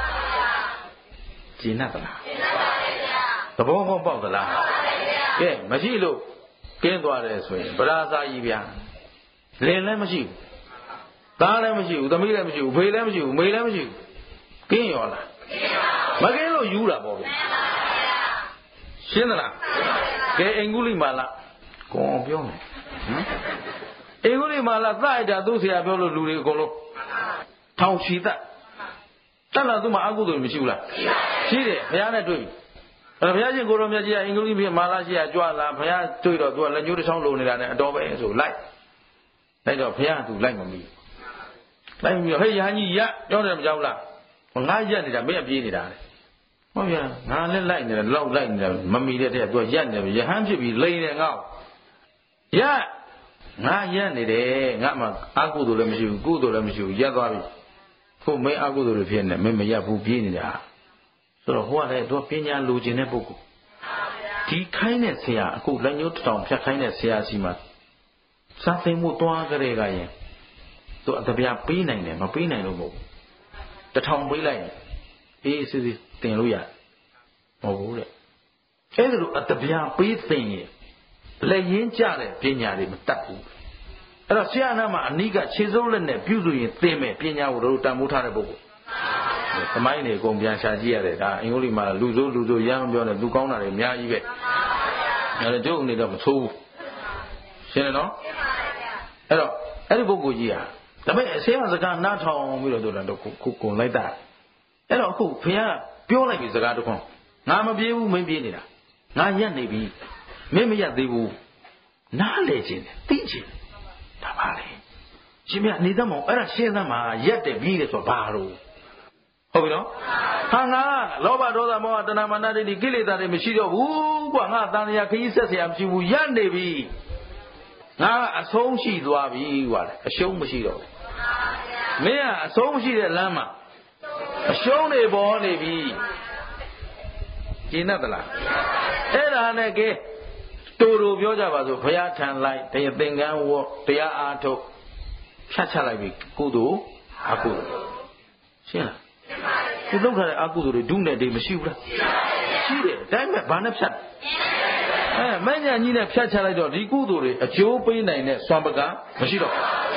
ကျင်납သလားကျင်납ပါဗျာသဘောပေါက်ပေါက်သလားကဲမရှိလို့ကင်းသွားတယ်ဆိုရင်ဗราစာကြီးဗျာလင်လည်းမရှိဘူးသားလည်းမရှိဘူးသမီးလည်းမရှိဘူးဖေလည်းမရှိဘူးမေလည်းမရှိဘူးကင်းရောလားမကင်းလို့ယူတာပေါ့ဗျာရှင်းသလားကဲအင်္ဂုလိမာလကိုအောင်ပြောမယ်ဟမ်အင်္ဂုလိမာလသအိုက်တာသူ့ဆရာပြောလို့လူတွေအကုန်လုံးထောင်ချီတတ်တက်လာသူ့မှာအကုသိုလ်မရှိဘူးလားရှိတယ်ဘုရားနဲ့တွေ့ပြီအဲ့ဘုရားရှင်ကိုရောမြတ်ကြီးကအင်္ဂုလိပြမာလရှိရကြွလာဘုရားတွေ့တော့သူကလက်ညှိုးတစ်ချောင်းလိုနေတာနဲ့အတော်ပဲဆိုလိုက်လိုက်တော့ဘုရားကသူလိုက်မမီလိုက်မီတော့ဟေးရဟန်းကြီးရပြောတယ်မကြောက်လားငါရက်နေတာမင်းအပြေးနေတာလေဟုတ်ဗျာငါလည်းလိုက်နေတယ်လောက်လိုက်နေတယ်မမီတဲ့တဲ့သူကရက်နေပြီရဟန်းဖြစ်ပြီးလိန်နေငါ့ရငါရက်နေတယ်ငါမှအကုသိုလ်လည်းမရှိဘူးကုသိုလ်လည်းမရှိဘူးရက်သွားပြီခုမင်းအကုသိုလ်တွေဖြစ်နေမင်းမရက်ဘူးပြေးနေတာဆိုတော့ဟိုကလည်းသူပညာလိုချင်တဲ့ပုဂ္ဂိုလ်ဒီခိုင်းတဲ့ဆရာအခုလက်ညှိုးတောင်ဖြတ်ခိုင်းတဲ့ဆရာစီမှာစာသိမှုတွားကြတဲ့ကရင်သူအတပြားပေးနိုင်တယ်မပေးနိုင်လို့မဟုတ်ဘူးတထောင်ပေးလိုက်ရင်အေးစစ်စစ်တင်လို့ရမဟုတ်ဘူးတဲ့အဲ့ဒါလိုအတပြားပေးသိရင်လက်ရင်းကြတဲ့ပညာတွေမတတ်ဘူးအဲ့တော့ဆရာနာမှာအနိကခြေစုပ်လက်နဲ့ပြုစုရင်သင်မယ်ပညာကိုတို့တန်ဖိုးထားတဲ့ပုဂ္ဂိုလ်သမိုင်းတွေအကုန်ပြန်ရှာကြည့်ရတယ်ဒါအင်္ဂုလိမာလူစိုးလူစိုးရမ်းမပြောနဲ့လူကောင်းတာတွေအများကြီးပဲအဲ့ဒါကျုပ်အနေတော့မဆိုးဘူးရှင်းတယ်နော်အဲ့တော့အဲ့ဒီပုဂ္ဂိုလ်ကြီးဟာဒါပေမဲ့အစင်းစကားနားထောင်ပြီးတော့တို့တော့ခုကုံလိုက်တာအဲ့တော့အခုဘုရားပြောလိုက်ပြီစကားတစ်ခွန်းငါမပြေးဘူးမင်းပြေးနေတာငါရက်နေပြီမင်းမရက်သေးဘူးနားလေခြင်းသိခြင်းဒါပါလေရှင်မြတ်နေသမောအဲ့ဒါရှင်းသမှာရက်တယ်ပြီးတယ်ဆိုဘာလို့ဟုတ်ပြီနော်ဟာငါလောဘဒေါသမောဟတဏှာမာနဒိဋ္ဌိကိလေသာတွေမရှိတော့ဘူးကွာငါတန်တရားခရီးဆက်เสียမရှိဘူးရက်နေပြီငါအဆုံးရှိသွားပြီကွာအရှုံးမရှိတော့ဘူးမင်းကအဆုံးမရှိတဲ့လမ်းမှာအရှုံးတွေပေါ်နေပြီကျင်납သလားအဲ့ဒါနဲ့ကဲတူတူပြောကြပါစို့ဘုရားထံလိုက်တရားသင်္ကန်းဝတ်တရားအားထုတ်ဖြတ်ချလိုက်ပြီကုသိုလ်အကုသိုလ်ရှင်းလားဒီလောက်ထားတဲ့အကုသိုလ်တွေဒုနဲ့တွေမရှိဘူးလားရှိတယ်ဒါပေမဲ့ဘာနဲ့ဖြတ်အဲမဉ္ဇဏ်ကြီးနဲ့ဖြတ်ချလိုက်တော့ဒီကုသိုလ်တွေအကျိုးပေးနိုင်တဲ့စွမ်းပကမရှိတော့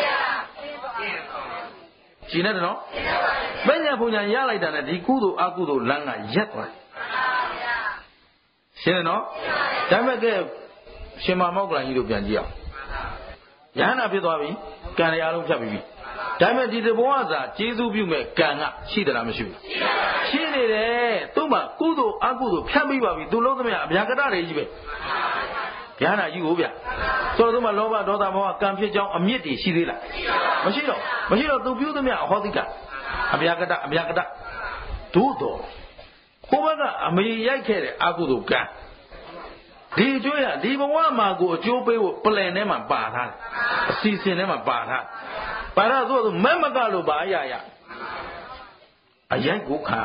ရှင်းတယ်နော်မဉ္ဇဏ်ဘုံညာရလိုက်တာနဲ့ဒီကုသိုလ်အကုသိုလ်လမ်းကရက်သွားရှင်းတယ်နော်ဒါပေမဲ့ကဲရှင်မမောက္ကလန်ကြီးတို့ပြန်ကြည့်အောင်ယဟန္တာဖြစ်သွားပြီကံတွေအလုံးဖြတ်ပြီးပြီဒါပေမဲ့ဒီသဘောအစားကျေးဇူးပြုမဲ့ကံကရှိသလားမရှိဘူးရှိနေတယ်သူ့မှာကုသိုလ်အကုသိုလ်ဖြတ်ပြီးပါပြီသူလုံးသမျှအဗျာကတတွေကြီးပဲယဟန္တာကြီးကိုဗျဆိုတော့သူ့မှာလောဘဒေါသမောဟကံဖြစ်ကြောင်းအမြင့်တွေရှိသေးလားမရှိတော့မရှိတော့သူပြုသမျှအဟောတိကအဗျာကတအဗျာကတသို့တော့ကိုဘက်ကအမေရိုက်ခဲ့တဲ့အကုသိုလ်ကံဒီအကျိုးရဒီဘဝမှာကိုအကျိုးပေးဖို့ပလန်ထဲမှာပါထားတယ်အစီအစဉ်ထဲမှာပါထားပါတော့သူကမက်မကလို့ပါရရအရိုက်ကိုခံ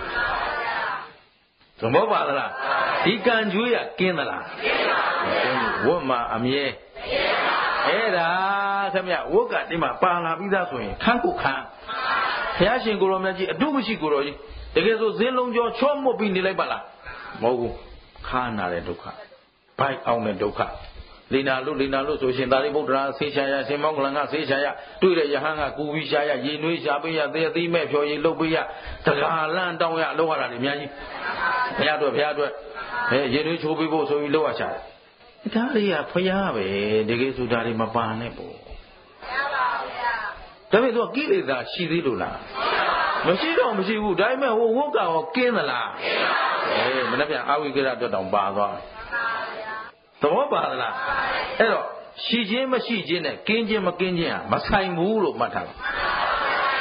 သမဘောပါသလားဒီကံကြွေးရကင်းသလားဝတ်မှာအမြဲအဲ့ဒါခင်ဗျဝတ်ကဒီမှာပါလာပြီးသားဆိုရင်ခန်းကိုခံဘုရားရှင်ကိုရောမြတ်ကြီးအတုမရှိကိုရောကြီးတကယ်ဆိုဇင်းလုံးကျော်ချော့မှုတ်ပြီးနေလိုက်ပါလားမဟုတ်ဘူးခါနာတဲ့ဒုက္ခဘိုက်အောင်တဲ့ဒုက္ခလိနာလို့လိနာလို့ဆိုရှင်သာရိပုတ္တရာဆေးချာရရှင်မောက္ကလန်ကဆေးချာရတွေ့တဲ့ယဟန်ကကူပြီးရှာရရေနွေးရှာပေးရသေသိမဲ့ဖြော်ရည်လုတ်ပေးရတကားလန့်တောင်းရလောက်ရတာတွေအများကြီးဘုရားအတွက်ဘုရားအတွက်အဲရေနွေးချိုးပေးဖို့ဆိုပြီးလောက်ရရှာတယ်ဒါတွေကဘုရားပဲတကယ်ဆိုဒါတွေမပါနဲ့ပေါ့မရပါဘူးဗျာဒါပေမဲ့သူကကိလေသာရှိသေးလို့လားမရှိတော့မရှိဘူးဒါပေမဲ့ဟိုဝတ်ကရောကင်းသလားကင်းပါဘူးအေးမနေ့ပြန်အာဝိကိရအတွက်တောင်ပါသွားသဘောပါသလားအဲ့တော့ရှိခြင်းမရှိခြင်းနဲ့ကင်းခြင်းမကင်းခြင်းဟာမဆိုင်ဘူးလို့မှတ်ထားပါ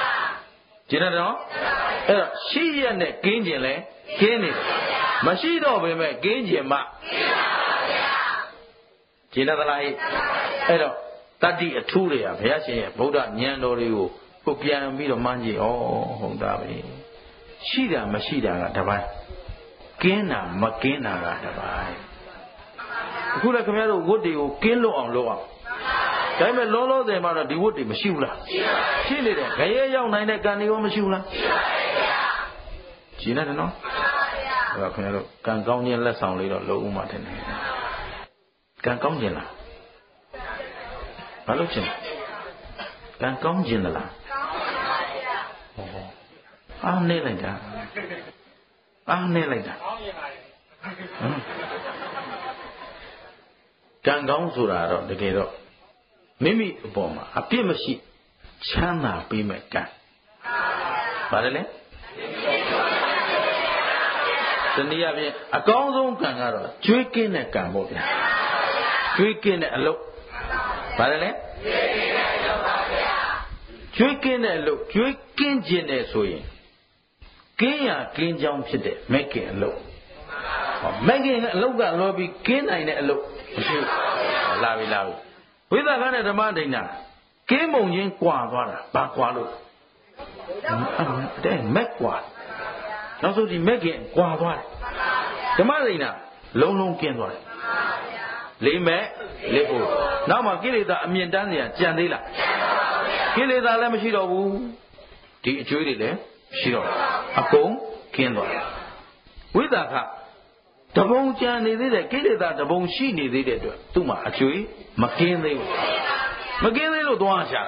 ကျင်တယ်နော်အဲ့တော့ရှိရနဲ့ကင်းကျင်လဲကင်းနေတယ်မရှိတော့ပေမဲ့ကင်းကျင်မှကျင်တယ်သလားဟဲ့အဲ့တော့တတ္တိအထူးတွေကဘုရားရှင်ရဲ့ဗုဒ္ဓဉာဏ်တော်တွေကိုကိုပြန်ပြီးတော့မှန်းကြည့်ဩဟုတ်တာပဲရှိတာမရှိတာကတပိုင်းကင်းတာမကင်းတာကတပိုင်းအခုလည်းခင်ဗျားတို့ဝတ်တွေကိုကင်းလွတ်အောင်လုပ်အောင်ဒါပေမဲ့လောလောဆယ်မှာတော့ဒီဝတ်တွေမရှိဘူးလားရှိနေတယ်ခရဲရောက်နိုင်တဲ့ကံတွေရောမရှိဘူးလားရှိနေတယ်နော်အဲ့တော့ခင်ဗျားတို့ကံကောင်းခြင်းလက်ဆောင်လေးတော့လုပ်ဦးမှထင်တယ်ကံကောင်းခြင်းလားဘာလို့ချင်းကံကောင်းခြင်းလားကောင်းပါဗျာအားနေလိုက်တာအားနေလိုက်တာကံကောင်းဆိုတာတော့တကယ်တော့မိမိအပေါ်မှာအပြစ်မရှိချမ်းသာပေးမဲ့ကံဘာလဲလဲတနည်းအားဖြင့်အကောင်းဆုံးကံကတော့ကြွေးကင်းတဲ့ကံပေါ့ဗျာကြွေးကင်းတဲ့အလုပ်ဘာလဲလဲကြွေးကင်းတဲ့အလုပ်ကြွေးကင်းခြင်းနဲ့ဆိုရင်ကင်းရကင်းကြောင်းဖြစ်တဲ့မက်ကင်အလုပ်ဟောမက်ကင်အလုပ်ကလောပြီးကင်းနိုင်တဲ့အလုပ်မရှိဘူးလာပြီလာပြီဝိသကနဲ့ဓမ္မဒိဋ္ဌာကင်းမုံချင်းကွာသွားတာဘာကွာလို့တဲ့မက်ကွာနောက်ဆုံးဒီမက်ကင်ကွာသွားတယ်ဓမ္မဒိဋ္ဌာလုံးလုံးကင်းသွားတယ်လေးမဲ့လေးဖို့နောက်မှကိလေသာအမြင့်တန်းစရာကြံသေးလားကိလေသာလည်းမရှိတော့ဘူးဒီအကျွေးတွေလည်းရှိတော့အကုန်ကင်းသွားတယ်ဝိသကတပုံကြံနေသေးတယ်ကိလေသာတပုံရှိနေသေးတဲ့အတွက်သူ့မှာအကျွေးမကင်းသေးဘူးမကင်းသေးလို့သွားရှာတာ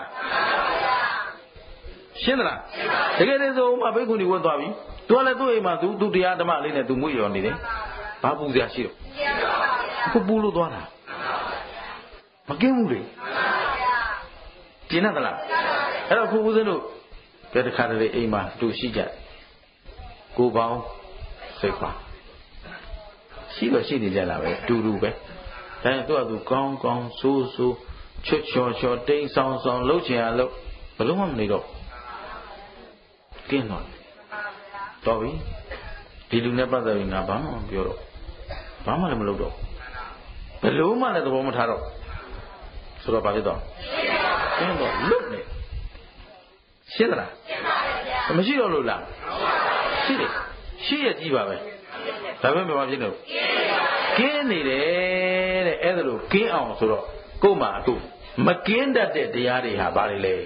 ရှင်းသလားတကယ်တည်းဆိုမှဘိက္ခုနီဝတ်သွားပြီသူကလည်းသူ့အိမ်မှာသူသူတရားဓမ္မလေးနဲ့သူမွေ့ရော်နေတယ်ဘာပူစရာရှိတော့အခုပူလို့သွားတာမကင်းဘူးလေကျင်သလားအဲ့တော့ခုဦးဇင်းတို့ဘယ်တစ်ခါတည်းအိမ်မှာတူရှိကြကိုပေါင်းစိတ်ပါရှိတော့ရှိနေကြတာပဲတူတူပဲဒါရင်သူကသူကောင်းကောင်းဆိုးဆိုးချွတ်ချော်ချော်တိမ်ဆောင်ဆောင်လှုပ်ချင်ရလှုပ်ဘလို့မှမနေတော့ကင်းတော့တော်ပြီဒီလူနဲ့ပတ်သက်ပြီးငါဘာမှမပြောတော့ဘာမှလည်းမလုပ်တော့ဘလို့မှလည်းသဘောမထားတော့ဆိုတော့ဘာဖြစ်တော့ကင်းတော့လွတ်နေရှင်းသလားမရှိတော့လို့လားရှိတယ်ရှိရကြည့်ပါပဲဒါပဲမဖြစ်လို့ကင်းနေတယ်တဲ့အဲ့ဒါလို့ကင်းအောင်ဆိုတော့ကို့မှာအခုမကင်းတတ်တဲ့တရားတွေဟာဘာတွေလဲ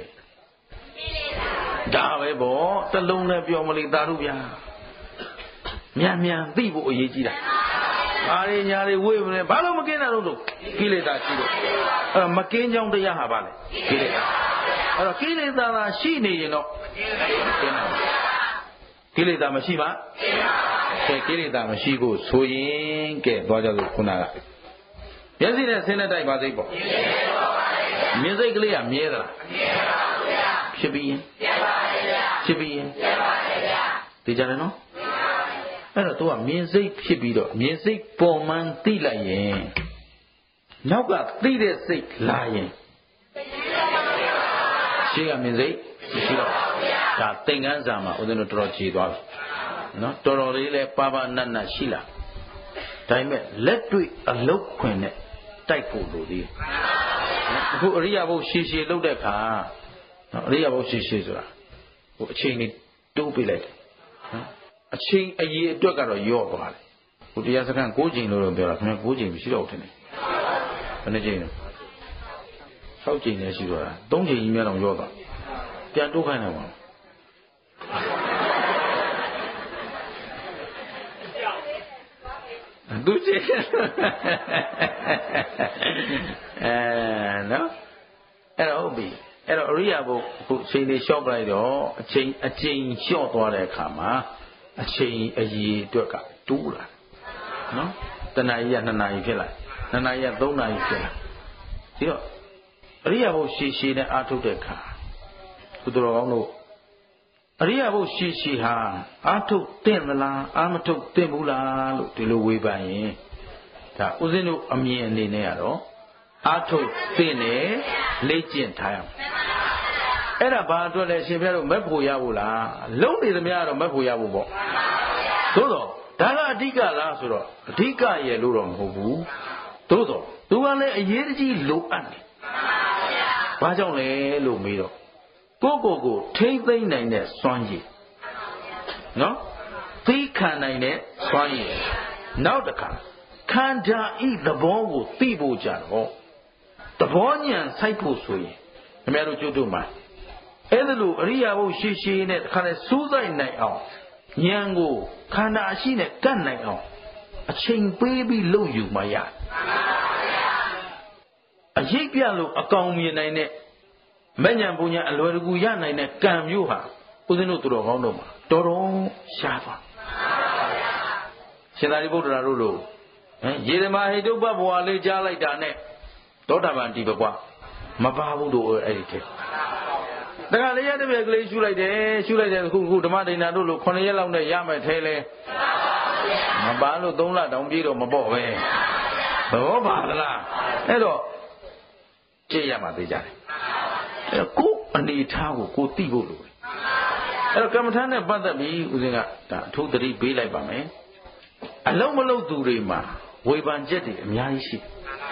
ဒါပဲဗောတလုံးနဲ့ပြောမလို့သာဓုဗျာမြန်မြန်သိဖို့အရေးကြီးတာဘာတွေညာတွေဝေ့မလဲဘာလို့မကင်းတာလို့ကိလေသာရှိတော့အဲ့မကင်းကြောင်းတရားဟာဘာလဲကိလေသာအဲ့တော့ကိလေသာသာရှိနေရင်တော့ကင်းတာကိလေသာမရှိမှကဲကိလေသာမရှိကိုဆိုရင်ကဲသွားကြလို့ခုနကမျက်စိနဲ့ဆင်းတဲ့တိုက်ပါစိတ်ပေါ့မြင်စိတ်ကလေးကမြဲသလားမြဲပါဘူးဗျာဖြစ်ပြီးရင်မြဲပါရဲ့ဗျာဖြစ်ပြီးရင်မြဲပါရဲ့ဗျာသိကြတယ်နော်အဲ့တော့ तू ကမြင်စိတ်ဖြစ်ပြီးတော့မြင်စိတ်ပေါ်မှန်သိလိုက်ရင်နောက်ကသိတဲ့စိတ်လာရင်ရှေ့ကမြင်စိတ်မရှိတော့ဒါသင်္ကန်းစာမှာဦးဇင်းတို့တော်တော်ခြေသွားပြီနော်တော်တော်လေးလဲပါပါနတ်နတ်ရှိလာဒါပေမဲ့လက်တွေ့အလုတ်ခွင်နဲ့တိုက်ဖို့လိုသေးတယ်အခုအရိယာဘုရှည်ရှည်လုပ်တဲ့အခါနော်အရိယာဘုရှည်ရှည်ဆိုတာဟိုအချိန်လေးတိုးပေးလိုက်တယ်နော်အချိန်အရေးအတွက်ကတော့ယော့သွားတယ်ဟိုတရားစခန်း၉ချိန်လို့တော့ပြောတာခင်ဗျ၉ချိန်မရှိတော့ဘူးထင်တယ်ဘယ်နှချိန်လဲ၆ချိန်လည်းရှိတော့တာ၃ချိန်ကြီးများတော့ယော့သွားပြန်တိုးခိုင်းလိုက်ပါသူချင်အဲနော်အဲ့တော့ဟုတ်ပြီအဲ့တော့အရိယာဘုခုအချိန်လေးလျှော့ပလိုက်တော့အချိန်အချိန်လျှော့သွားတဲ့အခါမှာအချိန်အရေးအတွက်ကတိုးလာနော်တဏှာကြီးကနှစ်နာရီဖြစ်လာနှစ်နာရီကသုံးနာရီဖြစ်လာဒီတော့အရိယာဘုရှည်ရှည်နဲ့အားထုတ်တဲ့အခါကုသိုလ်ကောင်းတို့အရိယာဘုရှည်ရှည်ဟာအာထုတ်တင့်သလားအာမထုတ်တင့်ဘူးလားလို့ဒီလိုဝေဖန်ရင်ဒါဥစဉ်တို့အမြင်အနေနဲ့ကတော့အာထုတ်တင့်တယ်လေ့ကျင့်ထားရမယ်အဲ့ဒါဘာအတွက်လဲရှင်ပြတို့မက်ဖို့ရဘူးလားလုံးနေသမျှတော့မက်ဖို့ရဘူးပေါ့သို့တော့ဒါကအဓိကလားဆိုတော့အဓိကရဲ့လို့တော့မဟုတ်ဘူးသို့တော့သူကလည်းအရေးကြီးလိုအပ်တယ်ဘာကြောင့်လဲလို့မေးတော့ကိုကိုကိုထိမ့်သိမ့်နိုင်တဲ့စွမ်းရည်နော်သိခံနိုင်တဲ့စွမ်းရည်နောက်တစ်ခါခန္ဓာဤသဘောကိုသိဖို့ကြတော့သဘောဉာဏ်စိုက်ဖို့ဆိုရင်ခင်ဗျားတို့ကျွတ်တို့မှာအဲ့ဒါလိုအရိယာဘုရှည်ရှည်နဲ့တစ်ခါလဲစူးစိုက်နိုင်အောင်ဉာဏ်ကိုခန္ဓာအရှိနဲ့ကတ်နိုင်အောင်အချိန်ပေးပြီးလုပ်ယူမှရအရေးပြလို့အကောင်မြင်နိုင်တဲ့မဉ္ဇဉ်ပူညာအလွယ်တကူရနိုင်တဲ့ကံမျိုးဟာဦးဇင်းတို့သူတော်ကောင်းတို့မှာတော်တော်ရှားသွားရှင်သာရိပုတ္တရာတို့လိုဟမ်ရေဓမ္မဟိတုပ္ပဘဝလေးကြားလိုက်တာနဲ့သောတာပန်ဒီဘကွာမပါဘူးတို့အဲ့ဒီတည်းတခါလေးရတဲ့ပြက်ကလေးရှုလိုက်တယ်ရှုလိုက်တယ်ခုခုဓမ္မဒိဏတို့လိုခုနှစ်ရက်လောက်နဲ့ရမယ်ထဲလဲမပါလို့သုံးလတောင်ပြေးတော့မပေါ့ပဲဘောပါလားအဲ့တော့ကြည့်ရမှာသိကြတယ်အဲ့ကိုအနေထားကိုကိုသိဖို့လိုတယ်အဲ့တော့ကမ္မထာနဲ့ပတ်သက်ပြီးဦးဇင်းကဒါအထူးသတိပေးလိုက်ပါမယ်အလုံးမလုံးသူတွေမှာဝေဖန်ချက်တွေအများကြီးရှိ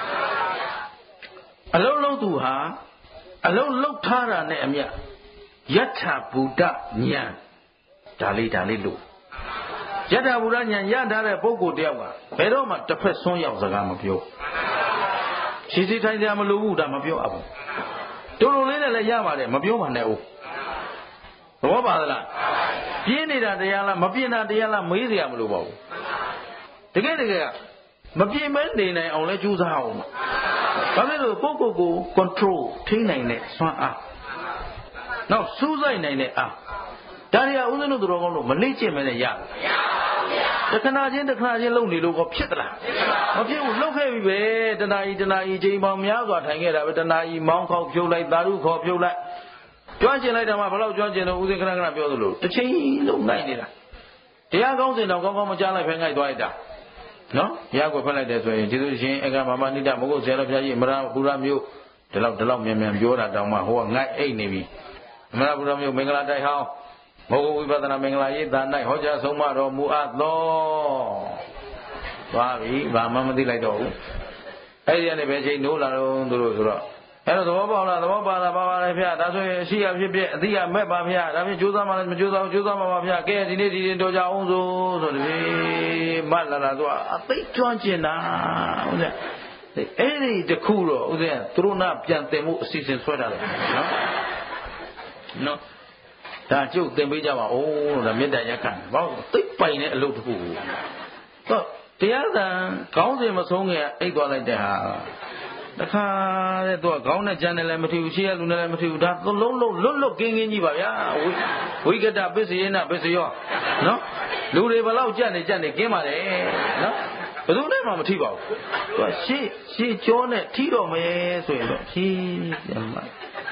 အလုံးလုံးသူဟာအလုံးလုံးထားတာနဲ့အမြတ်ယထာဘုဒ္ဓဉာဏ်ဒါလေးဒါလေးလို့ယထာဘုဒ္ဓဉာဏ်ရထားတဲ့ပုဂ္ဂိုလ်တယောက်ကဘယ်တော့မှတစ်ဖက်ဆွန်းရောက်စကားမပြောရှိစီထိုင်ကြမလို့ဘူးဒါမပြောအပ်ဘူးတို့လိုလေးနဲ့လည်းရပါတယ်မပြောပါနဲ့ဦးသဘောပါသလားပြင်းနေတာတရားလားမပြင်းတာတရားလားမေးစရာမလိုပါဘူးတကယ်တကယ်မပြင်းမဲနေနိုင်အောင်လဲကြိုးစားအောင်ဘာဖြစ်လို့ကိုယ့်ကိုယ်ကို control ထိန်းနိုင်တဲ့စွမ်းအားနောက်စူးစိုက်နိုင်တဲ့အားဒါတွေကဦးဇင်းတို့သူတော်ကောင်းတို့မလေ့ကျင့်မဲနဲ့ရတယ်တခဏချင်းတခဏချင်းလုံနေလို့ကောဖြစ်သလားမဖြစ်ဘူးလှုပ်ခဲ့ပြီပဲတဏှာကြီးတဏှာကြီးချိန်ပေါင်းများစွာထိုင်ခဲ့တာပဲတဏှာကြီးမောင်းခေါက်ဖြုတ်လိုက်သာဓုခေါ်ဖြုတ်လိုက်ကျွမ်းကျင်လိုက်တာမှဘယ်လောက်ကျွမ်းကျင်လို့ဦးဇင်းခဏခဏပြောသလိုတစ်ချိန်လုံးနိုင်နေတာတရားကောင်းစင်တော့ကောင်းကောင်းမကြားလိုက်ဖဲငိုက်သွားလိုက်တာနော်ရကိုဖက်လိုက်တယ်ဆိုရင်ကျေးဇူးရှင်အကမမနိတမဟုတ်ဆရာတော်ဘုရားကြီးအမရပူရမျိုးဒီလောက်ဒီလောက်မြန်မြန်ပြောတာတောင်မှဟိုကငိုက်အိတ်နေပြီအမရပူရမျိုးမင်္ဂလာတိုက်ဟောင်းမောဂဝိပဿနာမင်္ဂလာရေးသာ၌ဟောကြားဆုံးမတော်မူအပ်သောသွားပြီဘာမှမသိလိုက်တော့ဘူးအဲ့ဒီကနေပဲချိန်နိုးလာတော့သူတို့ဆိုတော့အဲ့တော့သဘောပေါက်လားသဘောပါလားပါပါလေဖေဒါဆိုရင်အရှိရဖြစ်ဖြစ်အသိရမဲ့ပါဖေဒါဖြင့်ကြိုးစားမှလည်းမကြိုးစားဘူးကြိုးစားမှာပါဖေကဲဒီနေ့ဒီနေ့တော်ကြအောင်ဆိုဆိုတည်းမလာလာတော့အသိကျွမ်းကျင်တာဟုတ်လားအဲ့ဒီတခုတော့ဥစဉ်သူတို့နာပြန်တင်မှုအစီအစဉ်ဆွဲတာလေနော်နော်ဒါကျုပ်သင်ပေးကြပါဦးလို့ဒါမေတ္တာရက်ခံဘာလို့သိပိုင်တဲ့အလုပ်တစ်ခုကိုတော့တရားသံခေါင်းစဉ်မဆုံးခင်အိတ်သွားလိုက်တဲ့ဟာတခါတဲ့သူကခေါင်းနဲ့ကြမ်းတယ်လည်းမထီဘူးရှေ့ကလူနဲ့လည်းမထီဘူးဒါသလုံးလုံးလွတ်လွတ်ကင်းကင်းကြီးပါဗျာဝိကတပစ္စယေနပစ္စယောနော်လူတွေဘလောက်ကြက်နေကြက်နေကင်းပါလေနော်ဘယ်သူနဲ့မှမထီပါဘူးသူကရှေ့ရှေ့ကြောနဲ့ထီတော့မယ်ဆိုရင်တော့ဖြည်းပြန်ပါ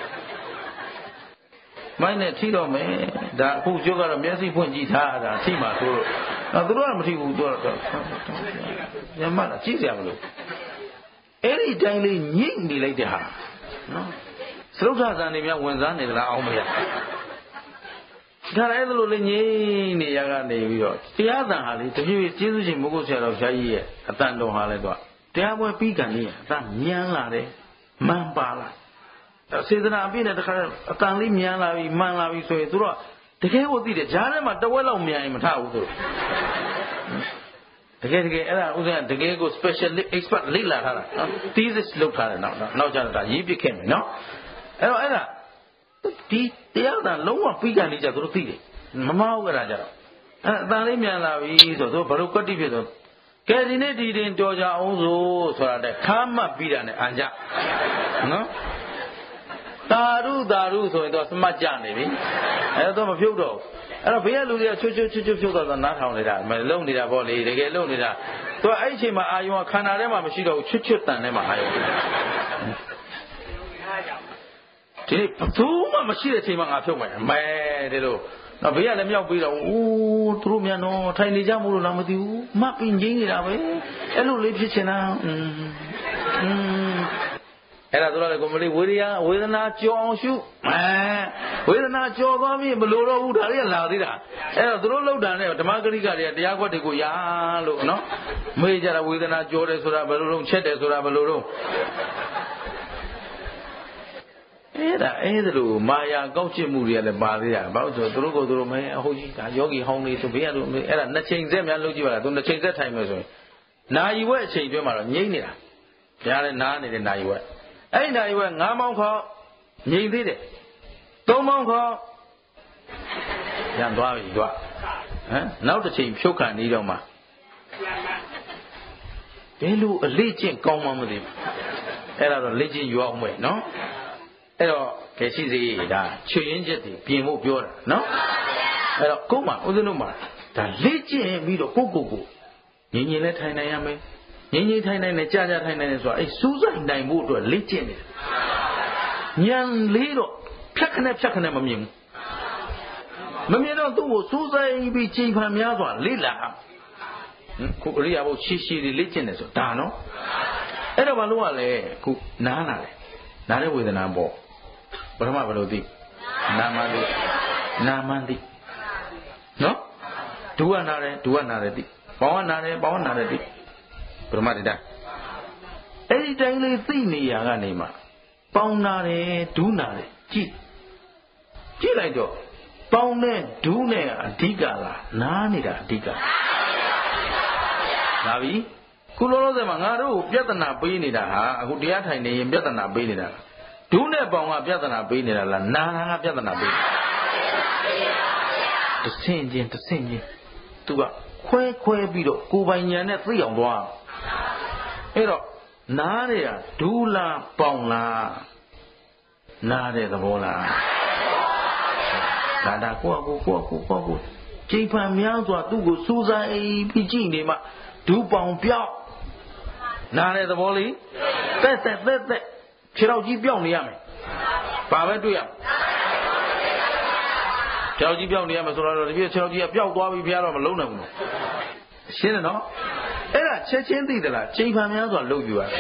မိုင်းနဲ့ထိတော့မယ်ဒါအခုကျုပ်ကတော့မျက်စိဖွင့်ကြည့်ထားတာထိမှာဆိုတော့သူတို့ကမထိဘူးသူကတော့ညမလာကြည့်ကြမလို့အဲ့ဒီတိုင်းလေးညိတ်နေလိုက်တဲ့ဟာနော်သရုပ်ထဇန်တွေများဝင်စားနေသလားအောင်မရဒါလည်းအဲ့လိုလေးညိတ်နေရကနေပြီးတော့တရားသံဟာလေတဖြည်းဖြည်းကျေးဇူးရှင်မိုးကုတ်ဆရာတော်ဘုရားကြီးရဲ့အတန်တော်ဟာလဲတော့တရားပွဲပြီးကန်လေးအတန်ညံလာတယ်မှန်ပါလားစေတနာအပြည့်နဲ့တခါအတန်လေးမြန်လာပြီမှန်လာပြီဆိုရင်သူတို့တကယ်ကိုသိတယ်ဂျားထဲမှာတဝက်လောက်မြန်ရင်မထဘူးသူတို့တကယ်တကယ်အဲ့ဒါဥစဉ်တကယ်ကို special expert လေ့လာထားတာနော် thesis လုပ်ထားတယ်နောက်နောက်ကျတော့ဒါရေးပြခဲ့မယ်နော်အဲ့တော့အဲ့ဒါဒီတရားသာလုံးဝပြီးကန်နေကြသူတို့သိတယ်မမဟုတ်ကြတာကြတော့အဲ့အတန်လေးမြန်လာပြီဆိုတော့ဘရုကတိဖြစ်ဆိုကဲဒီနေ့ဒီတင်တော်ကြအောင်ဆိုဆိုတာတဲ့ခါမှတ်ပြီးတာနဲ့အန်ကြနော်တာရုတာရုဆိုရင်တော့စမတ်ကြနေပြီအဲ့တော့မဖြုတ်တော့အဲ့တော့ဘေးကလူတွေကချွတ်ချွတ်ချွတ်ချွတ်ဖြုတ်တော့နားထောင်နေတာမလုံနေတာပေါ့လေတကယ်လုံနေတာသူကအဲ့အချိန်မှာအာယုံကခန္ဓာထဲမှာမရှိတော့ဘူးချွတ်ချွတ်တန်ထဲမှာအာယုံဒီနေ့ဘသူမှမရှိတဲ့အချိန်မှာငါဖြုတ်မယ်မဲဒီလိုတော့ဘေးကလည်းမြောက်ပြီးတော့ဦးသူတို့မြန်တော့ထိုင်နေကြမို့လို့လားမသိဘူးမပ်ပြီးငိမ့်နေတာပဲအဲ့လိုလေးဖြစ်ချင်တာอืมอืมအဲ့ဒါဆိုတော့ကိုမလေးဝေဒနာဝေဒနာကြော်အောင်ရှုအဲဝေဒနာကြော်သွားပြီမလို့တော့ဘူးဒါတွေကလာသေးတာအဲ့တော့သူတို့လောက်တာနဲ့ဓမ္မဂရိကတွေကတရားခွက်တွေကိုရာလို့နော်မေးကြတာဝေဒနာကြော်တယ်ဆိုတာဘယ်လိုလုံးချက်တယ်ဆိုတာဘယ်လိုလုံးအဲ့ဒါအဲ့ဒါလိုမာယာကောက်ချစ်မှုတွေကလည်းပါသေးတာဘာလို့ဆိုသူတို့ကသူတို့မဲအဟုတ်ကြီးဒါယောဂီဟောင်းနေဆိုဘေးကတော့အဲ့ဒါနှစ်ချိန်ဆက်များလုပ်ကြည့်ပါလားသူနှစ်ချိန်ဆက်ထိုင်မယ်ဆိုရင်နာယီဝက်အချိန်တွင်းမှာတော့ငြိမ့်နေတာတရားလည်းနားနေတဲ့နာယီဝက်အဲ့ဒီနာယီဝက်ငါးပေါင်းခေါက်ငြိမ့်သေးတယ်သုံးပေါင်းခေါက်ရန်သွားပြီကွာဟမ်နောက်တစ်ချိန်ဖြုတ်ခံနေတော့မှဘယ်လိုအလေးကျင့်ကောင်းမှမသိဘူးအဲ့ဒါတော့လေ့ကျင့်ရွာအောင်ပဲနော်အဲ့တော့ကဲရှိစေဒါချွေရင်းချက်တွေပြင်ဖို့ပြောတာနော်အဲ့တော့ကို့မှာဦးဇင်းတို့မှာဒါလေ့ကျင့်ပြီးတော့ကိုကိုကိုငြင်းငြင်းလဲထိုင်နိုင်ရမယ်ငြင်းငြင်းထိုင်နိုင်တယ်ကြာကြာထိုင်နိုင်တယ်ဆိုတာအဲ့စူးစိုက်နိုင်ဖို့အတွက်လေ့ကျင့်တယ်ညံလေးတော့ဖြတ်ခနဲ့ဖြတ်ခနဲ့မမြင်ဘူးမမြင်တော့သူ့ကိုစူးစိုက်ပြီးချိန်ဖန်များစွာလေ့လာခုအရိယာဘုရှိရှိလေးလေ့ကျင့်တယ်ဆိုဒါနော်အဲ့တော့ဘာလို့ ਆ လဲခုနားလာတယ်နားတဲ့ဝေဒနာပေါ့ပထမဘယ်လိုသိနာမသိနာမသိနော်ဒုဝနာတယ်ဒုဝနာတယ်သိဘောင်းနာတယ်ဘောင်းနာတယ်သိပထမတိတအဲ့ဒီတိုင်းလေးသိနေရကနေမှပေါင်းနာတယ်ဒုနာတယ်ကြည့်ကြည့်လိုက်တော့ပေါင်းနဲ့ဒုနဲ့အဓိကလားနားနေတာအဓိကဒါပြီခုလောလောဆယ်မှာငါတို့ပြဿနာပေးနေတာဟာအခုတရားထိုင်နေရင်ပြဿနာပေးနေတာဒုနဲ့ပေါင်းကပြဿနာပေးနေတာလားနာနာကပြဿနာပေးနေတာတဆင့်ချင်းတဆင့်ချင်းသူကခွဲခွဲပြီးတော့ကိုယ်ပိုင်ဉာဏ်နဲ့သိအောင်သွားအဲ့တော့နားတွေကဒူးလားပေါင်လားနားတဲ့သဘောလားဒါဒါကိုယ့်အကိုကိုယ့်အကိုကိုယ့်အကိုချိန်ဖန်များစွာသူ့ကိုစူးစိုက်ပြီးကြည့်နေမှဒူးပေါင်ပြောက်နားတဲ့သဘောလေးတက်တက်တက်တက်ခြေထောက်ကြီးပြောက်နေရမယ်ဘာပဲတွေ့ရခြေထောက်ကြီးပြောက်နေရမယ်ဆိုတော့ဒီပြခြေထောက်ကြီးကပြောက်သွားပြီဖျားတော့မလုံးနိုင်ဘူးရှင်းတယ်နော်အဲ့ဒါချက်ချင်းသိသလားချိန်ဖန်များစွာလုပ်ယူရတယ်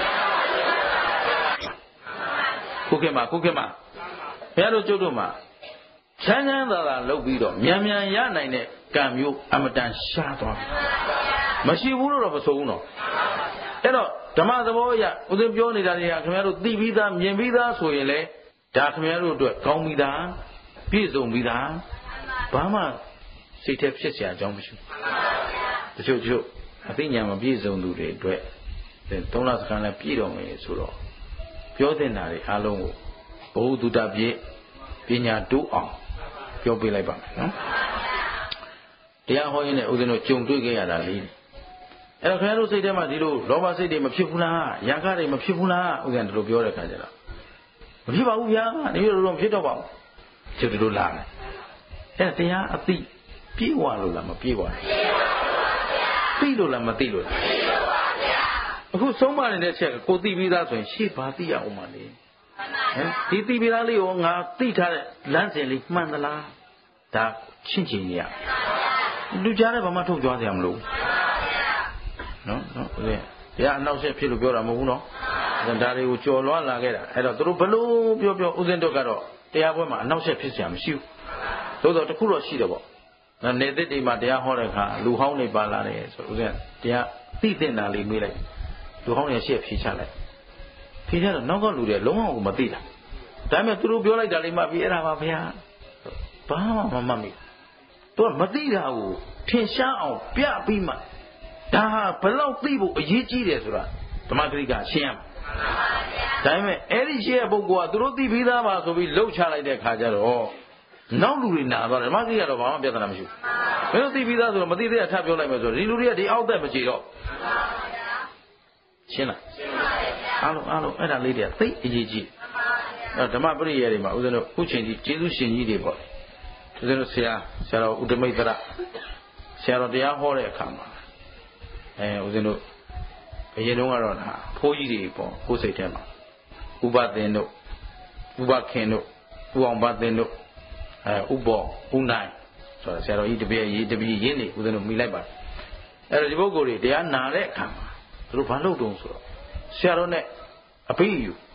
ခုခေတ်မှာခုခေတ်မှာဘုရားတို့ကျုပ်တို့မှာချမ်းချမ်းသာသာလုပ်ပြီးတော့မြန်မြန်ရနိုင်တဲ့ကံမျိုးအမတန်ရှားသွားမရှိဘူးလို့တော့မဆိုဘူးနော်အဲ့တော့ဓမ္မသဘောအရဦးဇင်းပြောနေတာတွေကခင်ဗျားတို့သိပြီးသားမြင်ပြီးသားဆိုရင်လေဒါခင်ဗျားတို့အတွက်ကောင်းပြီးသားပြည့်စုံပြီးသားဘာမှစိတ်ထဲဖြစ်เสียအကြောင်းမရှိဘူးတချို့ချို့အသိဉာဏ်မပြည့်စုံသူတွေအတွက်သုံးလစခန်းလဲပြည့်တော်မယ်ဆိုတော့ပြောတဲ့နာတွေအားလုံးကိုဘုဟုတုတ္တပြည့်ပညာတိုးအောင်ပြောပေးလိုက်ပါမယ်နော်တရားဟောရင်းနဲ့ဦးဇင်းတို့ကြုံတွေ့ခဲ့ရတာလေးအဲ့တော့ခင်ဗျားတို့စိတ်ထဲမှာဒီလိုလောဘစိတ်တွေမဖြစ်ဘူးလားရာဂတွေမဖြစ်ဘူးလားဥက္ကဋ္ဌတို့ပြောတဲ့ခါကျတော့မဖြစ်ပါဘူးဗျာဒီလိုတော့မဖြစ်တော့ပါဘူးကျုပ်တို့လာတယ်အဲ့တရားအသိပြေဝလို့လားမပြေဝသိလို့လားမသိလို့လားအခုဆုံးမနေတဲ့ချက်ကကိုသိပြီးသားဆိုရင်ရှေ့ဘာသိရအောင်မလဲဟမ်ဒီသိပြီးသားလေးကိုငါသိထားတဲ့လမ်းစဉ်လေးမှန်သလားဒါရှင်းချင်နေရလူကြားတဲ့ဘာမှထုတ်ကြွားစရာမလိုနော်နော်ဦးဇင်းတရားအနောက်ဆက်ဖြစ်လို့ပြောတာမဟုတ်ဘူးနော်ဒါတွေကိုကြော်လွှမ်းလာခဲ့တာအဲ့တော့သူတို့ဘလို့ပြောပြောဦးဇင်းတို့ကတော့တရားပွဲမှာအနောက်ဆက်ဖြစ်စရာမရှိဘူးသို့တော့တခုတော့ရှိတယ်ပေါ့နေသစ်တွေမှာတရားဟောတဲ့အခါလူဟောင်းတွေပါလာတယ်ဆိုဦးဇင်းတရားသိတဲ့နာလေးမေးလိုက်လူဟောင်းတွေရှေ့ဖြေချလိုက်ဖြေချတော့နောက်ကလူတွေလုံးဝကိုမသိတာဒါပေမဲ့သူတို့ပြောလိုက်တာလေးမှပြီးအဲ့ဒါပါဗျာဘာမှမမှတ်မိသူကမသိတာကိုထင်ရှားအောင်ပြပြီးမှဒါဟာဘယ်လောက်သိဖို့အရေးကြီးတယ်ဆိုတာဓမ္မဂရိကရှင်းရမှာဒါပေမဲ့အဲ့ဒီရှေ့ရဲ့ပုဂ္ဂိုလ်ကသူတို့သိပြီးသားပါဆိုပြီးလှုပ်ချလိုက်တဲ့ခါကျတော့နောက်လူတွေနာသွားတယ်ဓမ္မဂရိကတော့ဘာမှပြဿနာမရှိဘူးမင်းတို့သိပြီးသားဆိုတော့မသိသေးတာထပ်ပြောလိုက်မယ်ဆိုတော့ဒီလူတွေကဒီအောက်သက်မကြည့်တော့ရှင်းလားရှင်းပါပြီဗျာအားလုံးအားလုံးအဲ့ဒါလေးတွေကသိအရေးကြီးအဲ့ဓမ္မပရိယေတွေမှာဦးဇင်းတို့ခုချိန်ကြီးကျေးဇူးရှင်ကြီးတွေပေါ့ဦးဇင်းတို့ဆရာဆရာတော်ဥဒ္ဓမိတ်တရဆရာတော်တရားဟောတဲ့အခါမှာအဲဦးဇင်းတို့အရင်တုန်းကတော့ဒါဖိုးကြီးတွေပေါ့ကိုယ်စိတ်ထဲမှာဥပသင်တို့ဥပခင်တို့ဥအောင်ပသင်တို့အဲဥပေါ်ဥနိုင်ဆိုတော့ဆရာတော်ကြီးတပည့်ရေးတပည့်ရင်းနေဦးဇင်းတို့မိလိုက်ပါတယ်အဲ့တော့ဒီပုဂ္ဂိုလ်တွေတရားနာတဲ့အခါမှာသူတို့ဘာလုပ်တုံးဆိုတော့ဆရာတော်နဲ့အပိယူ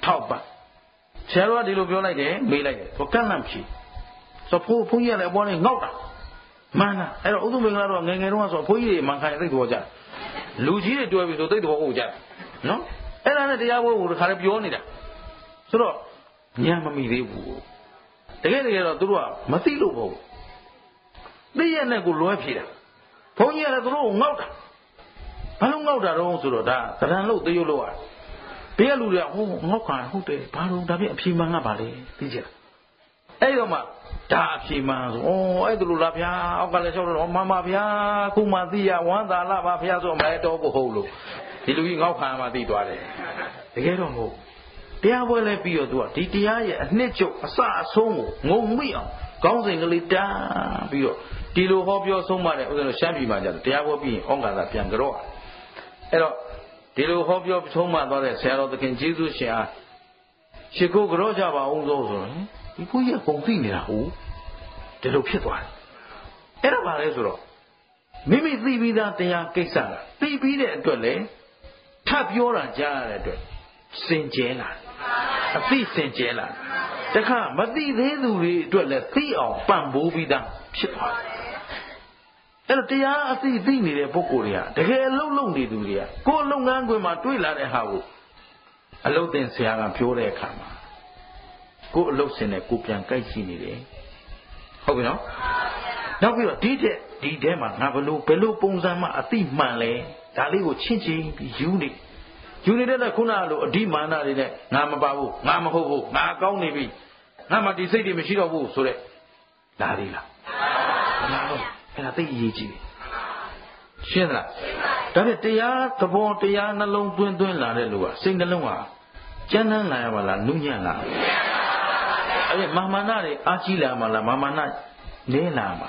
ထောက်ပံ့ဆရာတော်ကဒီလိုပြောလိုက်တယ်မေးလိုက်တယ်သူကန့်လန့်ဖြေဆိုဖိုးဘုန်းကြီးကလည်းအပေါ်နဲ့ငေါက်တာမှန်လားအဲ့တော့ဥဒုမင်္ဂလာတော့ငယ်ငယ်တုန်းကဆိုဘုန်းကြီးတွေမှန်ခိုင်သိတော်ကြလူကြီးတွေတွဲပြီးဆိုသိတော်ကိုကြနော်အဲ့ဒါနဲ့တရားပွဲကိုတခါတည်းပြောနေတာဆိုတော့ညံမမိသေးဘူးတကယ်တကယ်တော့သူတို့ကမသိလို့ပေါ့သိရတဲ့ကိုလွဲဖြေတာဘုန်းကြီးကလည်းသူတို့ကိုငေါက်တာဘာလို့ငေါက်တာတော့ဆိုတော့ဒါသရံလို့တရုပ်လို့อ่ะဘေးကလူတွေကဟိုငေါက်ခံဟုတ်တယ်ဘာလို့ဒါပြအဖြေမှန်ကပါလေသိကြအဲ့တော့မှဒါအဖြေမှန်ဆိုဩအဲ့ဒါလို့လားဗျာအောက်ကလည်းလျှောက်တော့မှန်ပါဗျာခုမှသိရဝမ်းသာလားပါဗျာဆိုမဲတော့ကိုဟုတ်လို့ဒီလူကြီးငေါက်ခံမှသိသွားတယ်တကယ်တော့မဟုတ်တရားပွဲလဲပြီးတော့သူကဒီတရားရဲ့အနှစ်ချုပ်အစအဆုံးကိုငုံမိအောင်ကောင်းစဉ်ကလေးတန်းပြီးတော့ဒီလိုဟောပြောဆုံးမတဲ့ဥစ္စာတို့ရှမ်းပြည်မှာကြတယ်တရားပွဲပြီးရင်ဩဃာသပြန်ကြော့အဲ့တော့ဒီလိုဟောပြောဆုံးမသွားတဲ့ဆရာတော်သခင်ကျေးဇူးရှင်အားရှိခိုးကြော့ကြပါအောင်ဆိုဆိုရင်ဒီဘုရားပုံသိနေတာဟုတ်ဒီလိုဖြစ်သွားတယ်အဲ့ဒါပါလဲဆိုတော့မိမိသိပြီးသားတရားကိစ္စလားသိပြီးတဲ့အတွက်လေထပ်ပြောတာကြားရတဲ့အတွက်စင်ကြဲလာအသိစင်ကြဲလာတခါမသိသေးသူတွေအတွက်လည်းသိအောင်ပံ့ပိုးပြီးသားဖြစ်သွားတယ်အဲ့တော့တရားအသိသိနေတဲ့ပုဂ္ဂိုလ်တွေကတကယ်အလုပ်လုပ်နေသူတွေကကိုယ်လုပ်ငန်းခွင်မှာတွေ့လာတဲ့ဟာကိုအလုပ်သင်ဆရာကပြောတဲ့အခါမှာကိုယ်အလုပ်ဆင်နဲ့ကိုပြန်ကြိုက်ကြည့်နေတယ်ဟုတ်ပြီနော်နောက်ပြီးတော့ဒီတဲ့ဒီထဲမှာငါဘလို့ဘယ်လိုပုံစံမှအသိမှန်လဲဒါလေးကိုချင်းချင်းပြီးယူနေယူနေတဲ့ခုနကလိုအဓိမာနတွေနဲ့ငါမပါဘူးငါမဟုတ်ဘူးငါကောင်းနေပြီငါမှဒီစိတ်တွေမရှိတော့ဘူးဆိုတဲ့ဒါလေးလားအဲ့ဒါသိအရေးကြီးတယ်ရှင်းသလားဒါဖြင့်တရားသဘောတရားနှလုံးသွင်းသွင်းလာတဲ့လူကစိတ်နှလုံးဟာကျမ်းမ်းလာရပါလားနုညံ့လာအဲ့ဒီမာမနာတွေအားကြီးလာမှာလားမာမနာလဲလာမှာ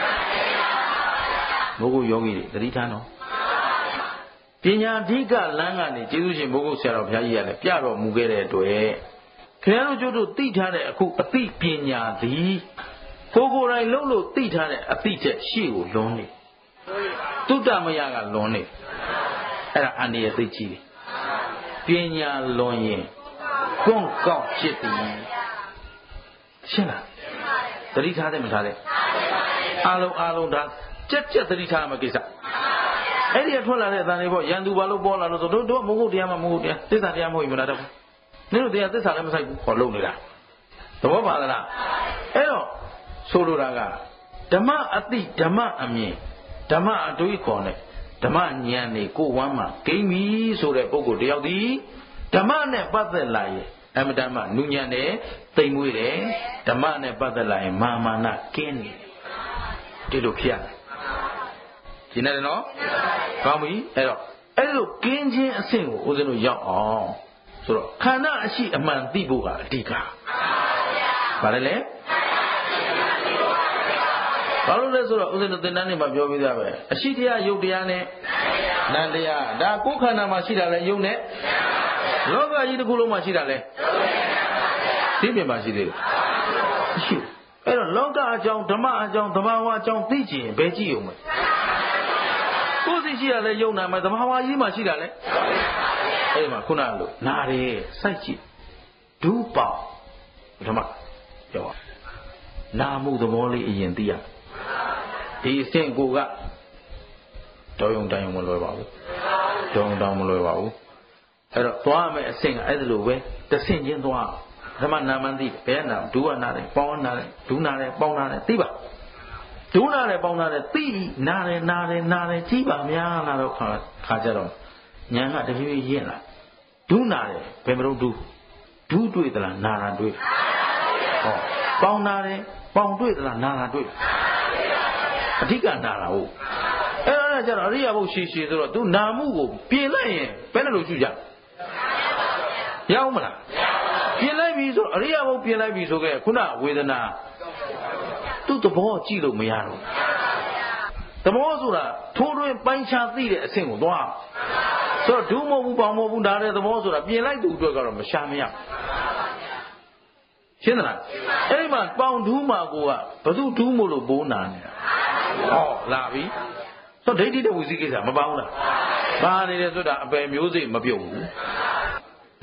မိုးကုတ်ယောဂီတွေသတိထားနော်ပညာအဓိကလမ်းကနေကျေးဇူးရှင်မိုးကုတ်ဆရာတော်ဘုရားကြီးကလည်းပြတော်မူခဲ့တဲ့အတွက်ခင်ဗျားတို့ကျတို့သိထားတဲ့အခုအသိပညာသည်ကိုကိုယ်တိုင်လုံးလို့သိထားတဲ့အသိချက်ရှေ့ကိုလွန်နေတုတ္တမယကလွန်နေအဲ့ဒါအန္တရာယ်သိကြီးတယ်ပညာလွန်ရင်ကွန့်ကောက်ဖြစ်တယ်ရှင်းလားသတိထားတယ်မထားတယ်အားလုံးအားလုံးဒါကြက်ကြက်သတိထားမှာကိစ္စအဲ့ဒီကထွက်လာတဲ့အတန်လေးပေါ့ရန်သူဘာလို့ပေါ်လာလို့ဆိုတို့တို့မဟုတ်တရားမှမဟုတ်တရားသစ္စာတရားမဟုတ်ဘူးမလားတော့နင်တို့တရားသစ္စာလည်းမဆိုင်ဘူးခေါ်လို့နေတာသဘောပါသလားအဲ့တော့ဆိုလိုတာကဓမ္မအတိဓမ္မအမြင်ဓမ္မအတွေးခေါ်နဲ့ဓမ္မဉာဏ်တွေကိုဝမ်းမှာဂိမ့်ပြီဆိုတဲ့ပုဂ္ဂိုလ်တယောက်ဒီဓမ္မနဲ့ပတ်သက်လာရင်အမတန်မှနုညံ့တယ်သိမ်မွေးတယ်ဓမ္မနဲ့ပတ်သက်လာရင်မာမာနကင်းနေတယ်ဒီလိုဖြစ်ရတယ်ရှင်းတယ်နော်ကောင်းပြီအဲ့တော့အဲ့လိုကင်းခြင်းအဆင့်ကိုဦးဇင်းတို့ရောက်အောင်ဆိုတော့ခန္ဓာအရှိအမှန်သိဖို့ကအဓိကပါလဲလေဘာလို့လဲဆိုတော့ဦးဇင်းတို့သင်္นานနေမှာပြောပြီးသားပဲအရှိတရားယုတ်တရားနဲ့နန္တရားဒါကိုယ်ခန္ဓာမှာရှိတာလဲယုတ်နဲ့လောကကြီးတစ်ခုလုံးမှာရှိတာလဲသိမြင်ပါရှိသေးတယ်ရှိအဲ့တော့လောကအကြောင်းဓမ္မအကြောင်းသဘာဝအကြောင်းသိချင်ဘယ်ကြည့်ရုံပဲကိုယ်သိရှိရလဲယုံနာမှာသဘာဝကြီးမှာရှိတာလဲအဲ့ဒီမှာခုနကလို့နားတယ်စိုက်ကြည့်ဒုပေါဓမ္မပြောနာမှုသဘောလေးအရင်သိရဒီအဆင့်ကိုကတော်ယုံတန်ယုံမလွယ်ပါဘူးတော်ယုံတောင်မလွယ်ပါဘူးအဲ့တော့သွားမယ်အဆင့်ကအဲ့ဒါလိုပဲတစ်ဆင့်ချင်းသွားဓမ္မနာမန်သိဘယ်နာဒုဝနာတယ်ပေါင်းနာတယ်ဒုနာတယ်ပေါင်းနာတယ်သိပါဒုနာတယ်ပေါင်းနာတယ်သိနာတယ်နာတယ်နာတယ်ကြည့်ပါများလာတော့ခါခါကြတော့ညာကတဖြည်းဖြည်းရင့်လာဒုနာတယ်ဘယ်မလို့ဒုဒုတွေ့သလားနာတာတွေ့ဟောပေါင်းနာတယ်ပေါင်းတွေ့သလားနာတာတွေ့အဓိကနာတာဟုတ်အဲ့ဒါကြတော့အရိယာဘုတ်ရှည်ရှည်ဆိုတော့ तू နာမှုကိုပြင်လိုက်ရင်ဘယ်နဲ့လို့ရှုကြရအောင်မလားပြင်လိုက်ပြီဆိုအရိယာဘုတ်ပြင်လိုက်ပြီဆိုခဲ့ခုနဝေဒနာသူ့သဘောကြည့်လို့မရတော့သဘောဆိုတာထိုးတွင်းပိုင်းခြားသိတဲ့အဆင့်ကိုသွားဆိုတော့ဒုမဟုတ်ဘူးပေါင်မဟုတ်ဘူးဒါတဲ့သဘောဆိုတာပြင်လိုက်သူအတွက်ကတော့မရှာမရရှင်းသလားအဲ့ဒီမှာပေါင်ဒူးမှာကိုကဘသူဒူးမို့လို့ဘိုးနာနေတာဟောလာပြီဆိုဒိဋ္ဌိတဝိသိကိစ္စမပေါင်းလားပါနေတယ်ဆိုတာအပယ်မျိုးစိတ်မပြုတ်ဘူး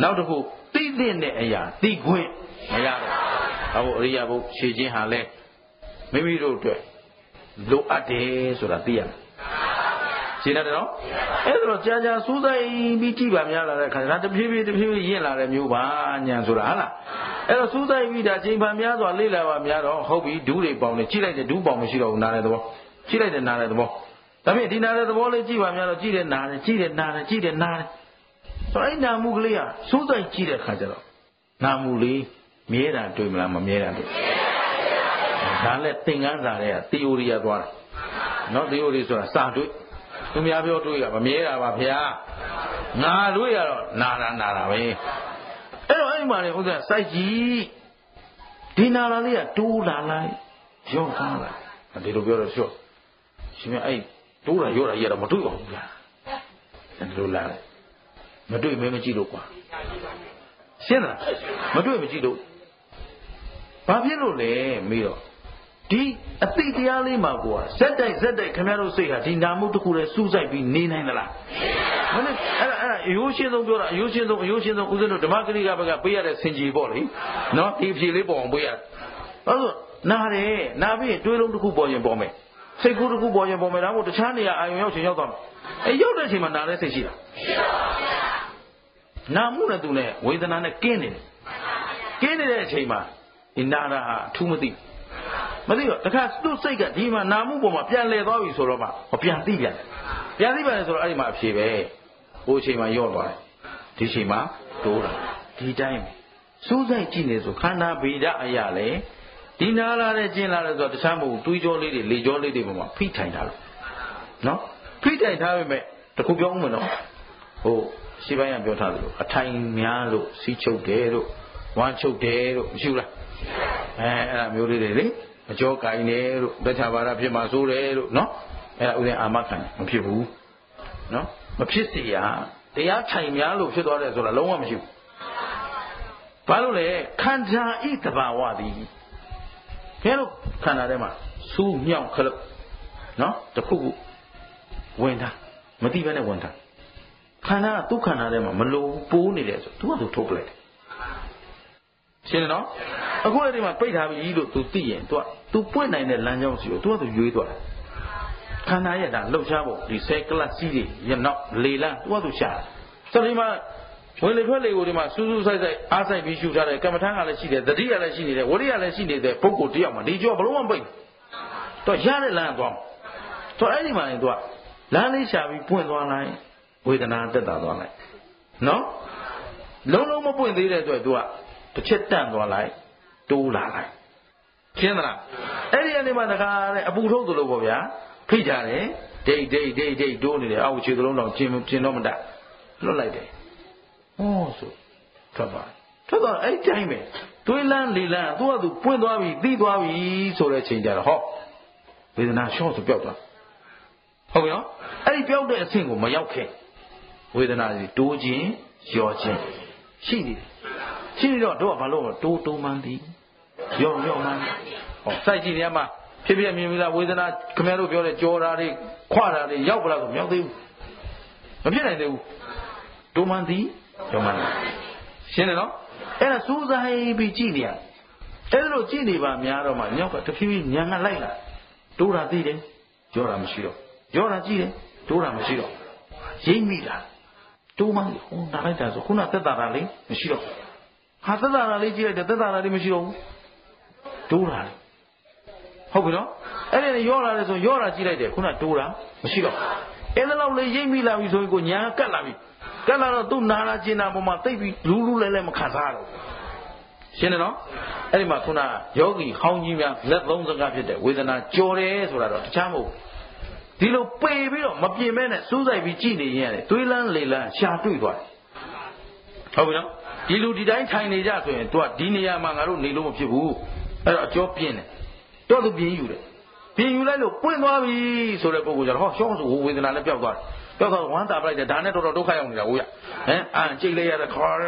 နောက်တစ်ခုသိတဲ့အရာသိခွင့်မရတော့ဘာလို့အရိယာဘုရှေ့ချင်းဟာလဲမိမိတို့အတွက်လိုအပ်တယ်ဆိုတာသိရမယ်ရှင်းတယ်နော်အဲ့ဒါတော့ကြာကြာစူးစိုက်ပြီးကြည့်ပါများလာတဲ့ခါကျတော့တဖြည်းဖြည်းတဖြည်းဖြည်းရင့်လာတဲ့မျိုးပါညာဆိုတာဟုတ်လားအဲ့တော့စူးစိုက်ပြီးဒါချိန်ပါများစွာလေ့လာပါများတော့ဟုတ်ပြီဒူးတွေပေါင်နေကြည့်လိုက်တဲ့ဒူးပေါင်မရှိတော့ဘူးနားတဲ့သဘောကြည့်လိုက်တဲ့နားတဲ့သဘောဒါဖြင့်ဒီနားတဲ့သဘောလေးကြည့်ပါများတော့ကြည့်တဲ့နားတယ်ကြည့်တဲ့နားတယ်ကြည့်တဲ့နားတယ်ဆိုတော့အဲ့နာမှုကလေးကစူးစိုက်ကြည့်တဲ့ခါကျတော့နာမှုလေးမြဲတာတွေ့မလားမမြဲတာတွေ့ဒါလည်းသင်္ကန်းစာတွေက theory ရသွားတယ်နော် theory ဆိုတာစာတွေ့သူများပြောတွေ့ရမမြဲတာပါဗျာငါတွေ့ရတော့နာတာနာတာပဲအဲ့တော့အဲ့မှာလေဥစ္စာစိုက်ကြည့်ဒီနာလာလေးကတိုးလာလိုက်ရော့သွားလိုက်ဒီလိုပြောတော့ရှော့ရှင်မအဲ့တိုးတာရော့တာရတော့မတွေ့ပါဘူးဗျာဒီလိုလာတယ်မတွေ့မဲမကြည့်လို့ကွာရှင်းလားမတွေ့မကြည့်လို့ဘာဖြစ်လို့လဲမေးတော့ဒီအသိတရားလေးမှာကိုကဇက်တိုက်ဇက်တိုက်ခင်ဗျားတို့စိတ်ဟာဒီနာမှုတစ်ခုတည်းစူးစိုက်ပြီးနေနိုင်သလားမနဲ့အဲ့ဒါအဲ့ဒါအယိုးရှင်းဆုံးပြောတာအယိုးရှင်းဆုံးအယိုးရှင်းဆုံးဦးဇင်းတို့ဓမ္မဂရိကဘက်ကပေးရတဲ့ဆင်ကြီးပေါ့လေနော်ဒီဖြေလေးပေါ်အောင်ပေးရအဲ့ဒါနာတယ်နာပြီးတွေးလုံးတစ်ခုပေါ်ရင်ပေါ်မယ်စိတ်ကူးတစ်ခုပေါ်ရင်ပေါ်မယ်ဒါမှမဟုတ်တခြားနေရာအာယုံရောက်ချင်ရောက်သွားမယ်အဲရောက်တဲ့အချိန်မှာနာတဲ့စိတ်ရှိတာရှိပါဗျာနာမှုနဲ့သူနဲ့ဝေဒနာနဲ့ကင်းနေတယ်ကင်းနေတဲ့အချိန်မှာဒီနာတာဟာအထူးမသိမသိတော့တခါသူ့စိတ်ကဒီမှာနာမှုပေါ်မှာပြန်လဲသွားပြီဆိုတော့မှမပြန်သိပြန်ပြန်သိပြန်လဲဆိုတော့အဲ့ဒီမှာအဖြေပဲဟိုအချိန်မှာယော့သွားတယ်ဒီအချိန်မှာတိုးလာဒီတိုင်းစူးစိုက်ကြည့်နေဆိုခန္ဓာဗေဒအရာလေဒီနာလာတဲ့ကျင်လာတဲ့ဆိုတော့တခြားမဟုတ်တွေးကြောလေးတွေလေကြောလေးတွေပေါ်မှာဖိထိုင်ထားလို့နော်ဖိထိုင်ထားပေမဲ့တခုပြောဦးမယ်နော်ဟိုရှိပိုင်းကပြောထားတယ်လို့အထိုင်များလို့စီးချုပ်တယ်လို့ဝမ်းချုပ်တယ်လို့မရှိဘူးလားအဲအဲ့ဒါမျိုးလေးတွေလေအကျော်ကိုင်းတယ်လို့တခြားဘာသာဖြစ်မှာဆိုတယ်လို့နော်အဲ့ဒါဥစဉ်အာမခံမဖြစ်ဘူးနော်မဖြစ်စေရတရားထိုင်များလို့ဖြစ်သွားတယ်ဆိုတာလုံးဝမရှိဘူးဘာလို့လဲခန္ဓာဤတဘာဝသည်ခဲလို့ခန္ဓာထဲမှာစူးမြောက်ခလုတ်နော်တခုခုဝင်တာမသိဘဲနဲ့ဝင်တာခန္ဓာကသူ့ခန္ဓာထဲမှာမလို့ပိုးနေတယ်ဆိုသူကသူထုတ်ပလိုက်တယ်ရှင်းတယ်နော်အခုအဲ့ဒီမှာပိတ်ထားပြီလို့ तू သိရင် तू က तू ပွင့်နိုင်တဲ့လမ်းကြောင်းစီကို तू က तू ရွေးသွားတယ်ခန္ဓာရဲ့ဒါလှုပ်ရှားဖို့ဒီဆယ်ကလပ်စီးတွေရနောက်လေလန်း तू က तू ရှာတယ်ဒီမှာဝင်လေထွက်လေကိုဒီမှာစူးစူးဆိုင်ဆိုင်အားဆိုင်ပြီးရှုထားတယ်ကမ္မထမ်းကလည်းရှိတယ်သတိကလည်းရှိနေတယ်ဝိရိယလည်းရှိနေတဲ့ပုဂ္ဂိုလ်တယောက်မှာဒီကြောဘလုံးမပိတ်တော့ရတဲ့လမ်းသွားတော့အဲ့ဒီမှာရင် तू ကလမ်းလေးရှာပြီးပွင့်သွားလိုက်ဝေဒနာတက်တာသွားလိုက်နော်လုံးလုံးမပွင့်သေးတဲ့အတွက် तू ကတစ်ချက်တန့်သွားလိုက်တိုးလာလိုက်ရှင်းသလားအဲ့ဒီအနေမှာတခါတဲ့အပူထုတ်သလိုပေါ့ဗျာဖိကြတယ်ဒိတ်ဒိတ်ဒိတ်ဒိတ်တိုးနေတယ်အောက်ခြေသလုံးတော့ကျင်ကျင်တော့မတတ်လွတ်လိုက်တယ်ဟောဆိုထွက်သွားထွက်သွားအဲ့တိုင်းပဲတွေးလန်းလေလန်းသူ့ဟာသူပွင့်သွားပြီပြီးသွားပြီဆိုတဲ့ချိန်ကျတော့ဟောဝေဒနာရှော့ဆိုပျောက်သွားဟုတ်ပြီနော်အဲ့ဒီပျောက်တဲ့အဆင့်ကိုမရောက်ခင်ဝေဒနာစီတိုးခြင်းလျော့ခြင်းရှိနေတယ်ရှိနေတော့တို့ကဘာလို့တိုးတိုးမှန်းသည်ရော့ရော့မှန်းဟောစိုက်ကြည့်နေမှာဖြစ်ဖြစ်မြင်ပြီလားဝေဒနာခင်ဗျားတို့ပြောတဲ့ကြောတာတွေခွတာတွေရောက်ပလားဆိုမရောက်သေးဘူးမဖြစ်နိုင်သေးဘူးတိုးမှန်းသည်ရော့မှန်းရှင်းတယ်နော်အဲ့ဒါစူးစိုက်ပြီးကြည့်နေရအဲ့လိုကြည့်နေပါများတော့မှညောက်ကတဖြည်းဖြည်းညံကလိုက်လာတိုးတာသိတယ်ကြောတာမရှိတော့ရော့တာကြည့်တယ်တိုးတာမရှိတော့ရိပ်မိလားတိုးမှန်းဟိုနားလိုက်တာဆိုခုနသက်တာလေးမရှိတော့ဟာသက်သာတာလေးကြည့်လိုက်တယ်သက်သာတာလေးမရှိတော့ဘူးတိုးတာလေဟုတ်ပြီနော်အဲ့ဒီရောလာတယ်ဆိုရောတာကြည့်လိုက်တယ်ခုနတိုးတာမရှိတော့အဲ့ဒါလောက်လေးရိပ်မိလာပြီဆိုရင်ကိုညာကတ်လာပြီကတ်လာတော့သူ့နာလာကျင်တာပေါ်မှာတိတ်ပြီးလူးလူးလဲလဲမခံစားတော့ရှင်းတယ်နော်အဲ့ဒီမှာခုနယောဂီဟောင်းကြီးများလက်သုံးစကားဖြစ်တဲ့ဝေဒနာကြော်တယ်ဆိုတာတော့တခြားမဟုတ်ဒီလိုပေပြီးတော့မပြင်းမဲနဲ့စူးစိုက်ပြီးကြည့်နေရင်ရတယ်တွေးလန်းလေလန်းရှာတွေ့သွားတယ်ဟုတ်ပြီနော်ဒီလူဒီတိုင်းထိုင်နေကြဆိုရင် तू ကဒီနေရာမှာငါတို့နေလို့မဖြစ်ဘူးအဲ့တော့အကျော်ပြင်းတယ်တော့သူပြင်းယူတယ်ပြင်းယူလိုက်လို့ပွင့်သွားပြီဆိုတဲ့ပုဂ္ဂိုလ်ကျတော့ဟောရှောင်းဆိုဝေဒနာလည်းပျောက်သွားတယ်ပျောက်သွားဝမ်းသာပလိုက်တယ်ဒါနဲ့တော်တော်ဒုက္ခရောက်နေတာဟုတ်ရဟမ်အာကြိတ်လိုက်ရတဲ့ခါရဲ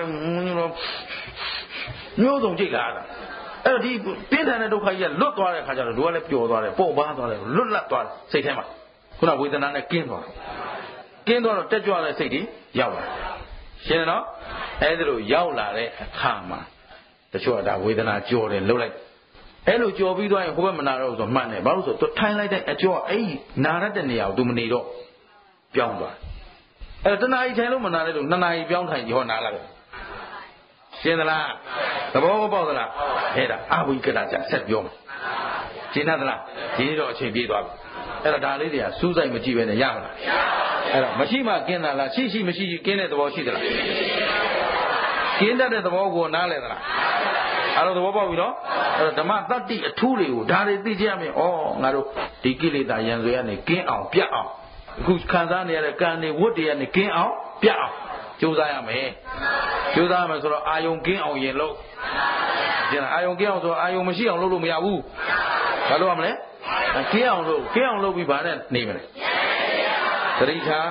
မျိုးစုံကြိတ်လာတာအဲ့တော့ဒီပြင်းထန်တဲ့ဒုက္ခကြီးကလွတ်သွားတဲ့ခါကျတော့လူကလည်းပျော်သွားတယ်ပေါ့ပါသွားတယ်လွတ်လပ်သွားတယ်စိတ်ထဲမှာခုနဝေဒနာနဲ့ကင်းသွားတယ်ကင်းသွားတော့တက်ကြွတဲ့စိတ်တွေရောက်လာရှင်းတယ်နော်အဲ့ဒါလိုရောက်လာတဲ့အခါမှာတချို့ကဒါဝေဒနာကြော်တယ်လှုပ်လိုက်အဲ့လိုကြော်ပြီးသွားရင်ဟိုဘက်မနာတော့ဘူးဆိုမှတ်တယ်ဘာလို့ဆိုသူထိုင်လိုက်တဲ့အကြော်အဲ့နာရတဲ့နေရာကိုသူမနေတော့ပြောင်းသွားအဲ့တဏှာကြီးထိုင်လို့မနာတဲ့လို့နှစ်နာရီပြောင်းထိုင်ကြောနာလာတယ်ရှင်းသလားသဘောမပေါက်သလားအဲ့ဒါအဝိကတကြဆက်ပြောမှာရှင်းသလားဒီနေ့တော့အချိန်ပြေးသွားပြီအဲ့တော့ဒါလေးတွေကစူးစိုက်မကြည့်ပဲနဲ့ရမလားအဲ့တော့မရှိမှကင်းတာလားရှိရှိမရှိရှိကင်းတဲ့သဘောရှိသလားကင်းတတ်တဲ့သဘောကိုနားလည်သလားအဲ့တော့သဘောပေါက်ပြီနော်အဲ့တော့ဓမ္မတတ္တိအထူးတွေကိုဒါတွေသိကြရမယ်ဩငါတို့ဒီကိလေသာရံဆွေကနေကင်းအောင်ပြတ်အောင်အခုခံစားနေရတဲ့ကံတွေဝတ်တွေကနေကင်းအောင်ပြတ်အောင်ကြိုးစားရမယ်ကြိုးစားရမယ်ဆိုတော့အာယုံကင်းအောင်ရင်လို့ကျန်အာယုံကင်းအောင်ဆိုအာယုံမရှိအောင်လုပ်လို့မရဘူးဘာလို့ရမလဲကင်းအောင်လုပ်ကင်းအောင်လုပ်ပြီးဗာနဲ့နေမလဲသတိထား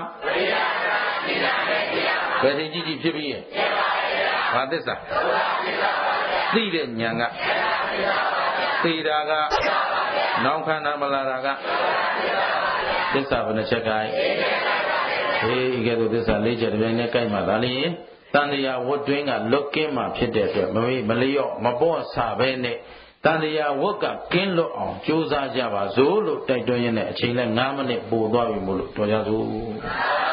ဘယ်ချိန်ကြည့်ကြည့်ဖြစ်ပြီးရင်ဘာသစ္စာသိတဲ့ဉာဏ်ကသိတာကနောင်ခန္ဓာမလာတာကသစ္စာဘယ်နှချက်ကိုင်းဟေးကဲ့သို့သစ္စာလေးချက်တပြိုင်နက်ကိုင်းမှသာလျှင်တန်တရားဝတ်တွင်းကလွတ်ကင်းမှဖြစ်တဲ့အတွက်မမေ့မလျော့မပေါ့ဆာပဲနဲ့တန်တရားဝတ်ကကင်းလွတ်အောင်ကြိုးစားကြပါစို့လို့တိုက်တွန်းရင်းနဲ့အချိန်နဲ့၅မိနစ်ပို့သွားပြီမို့လို့တော်ကြစို့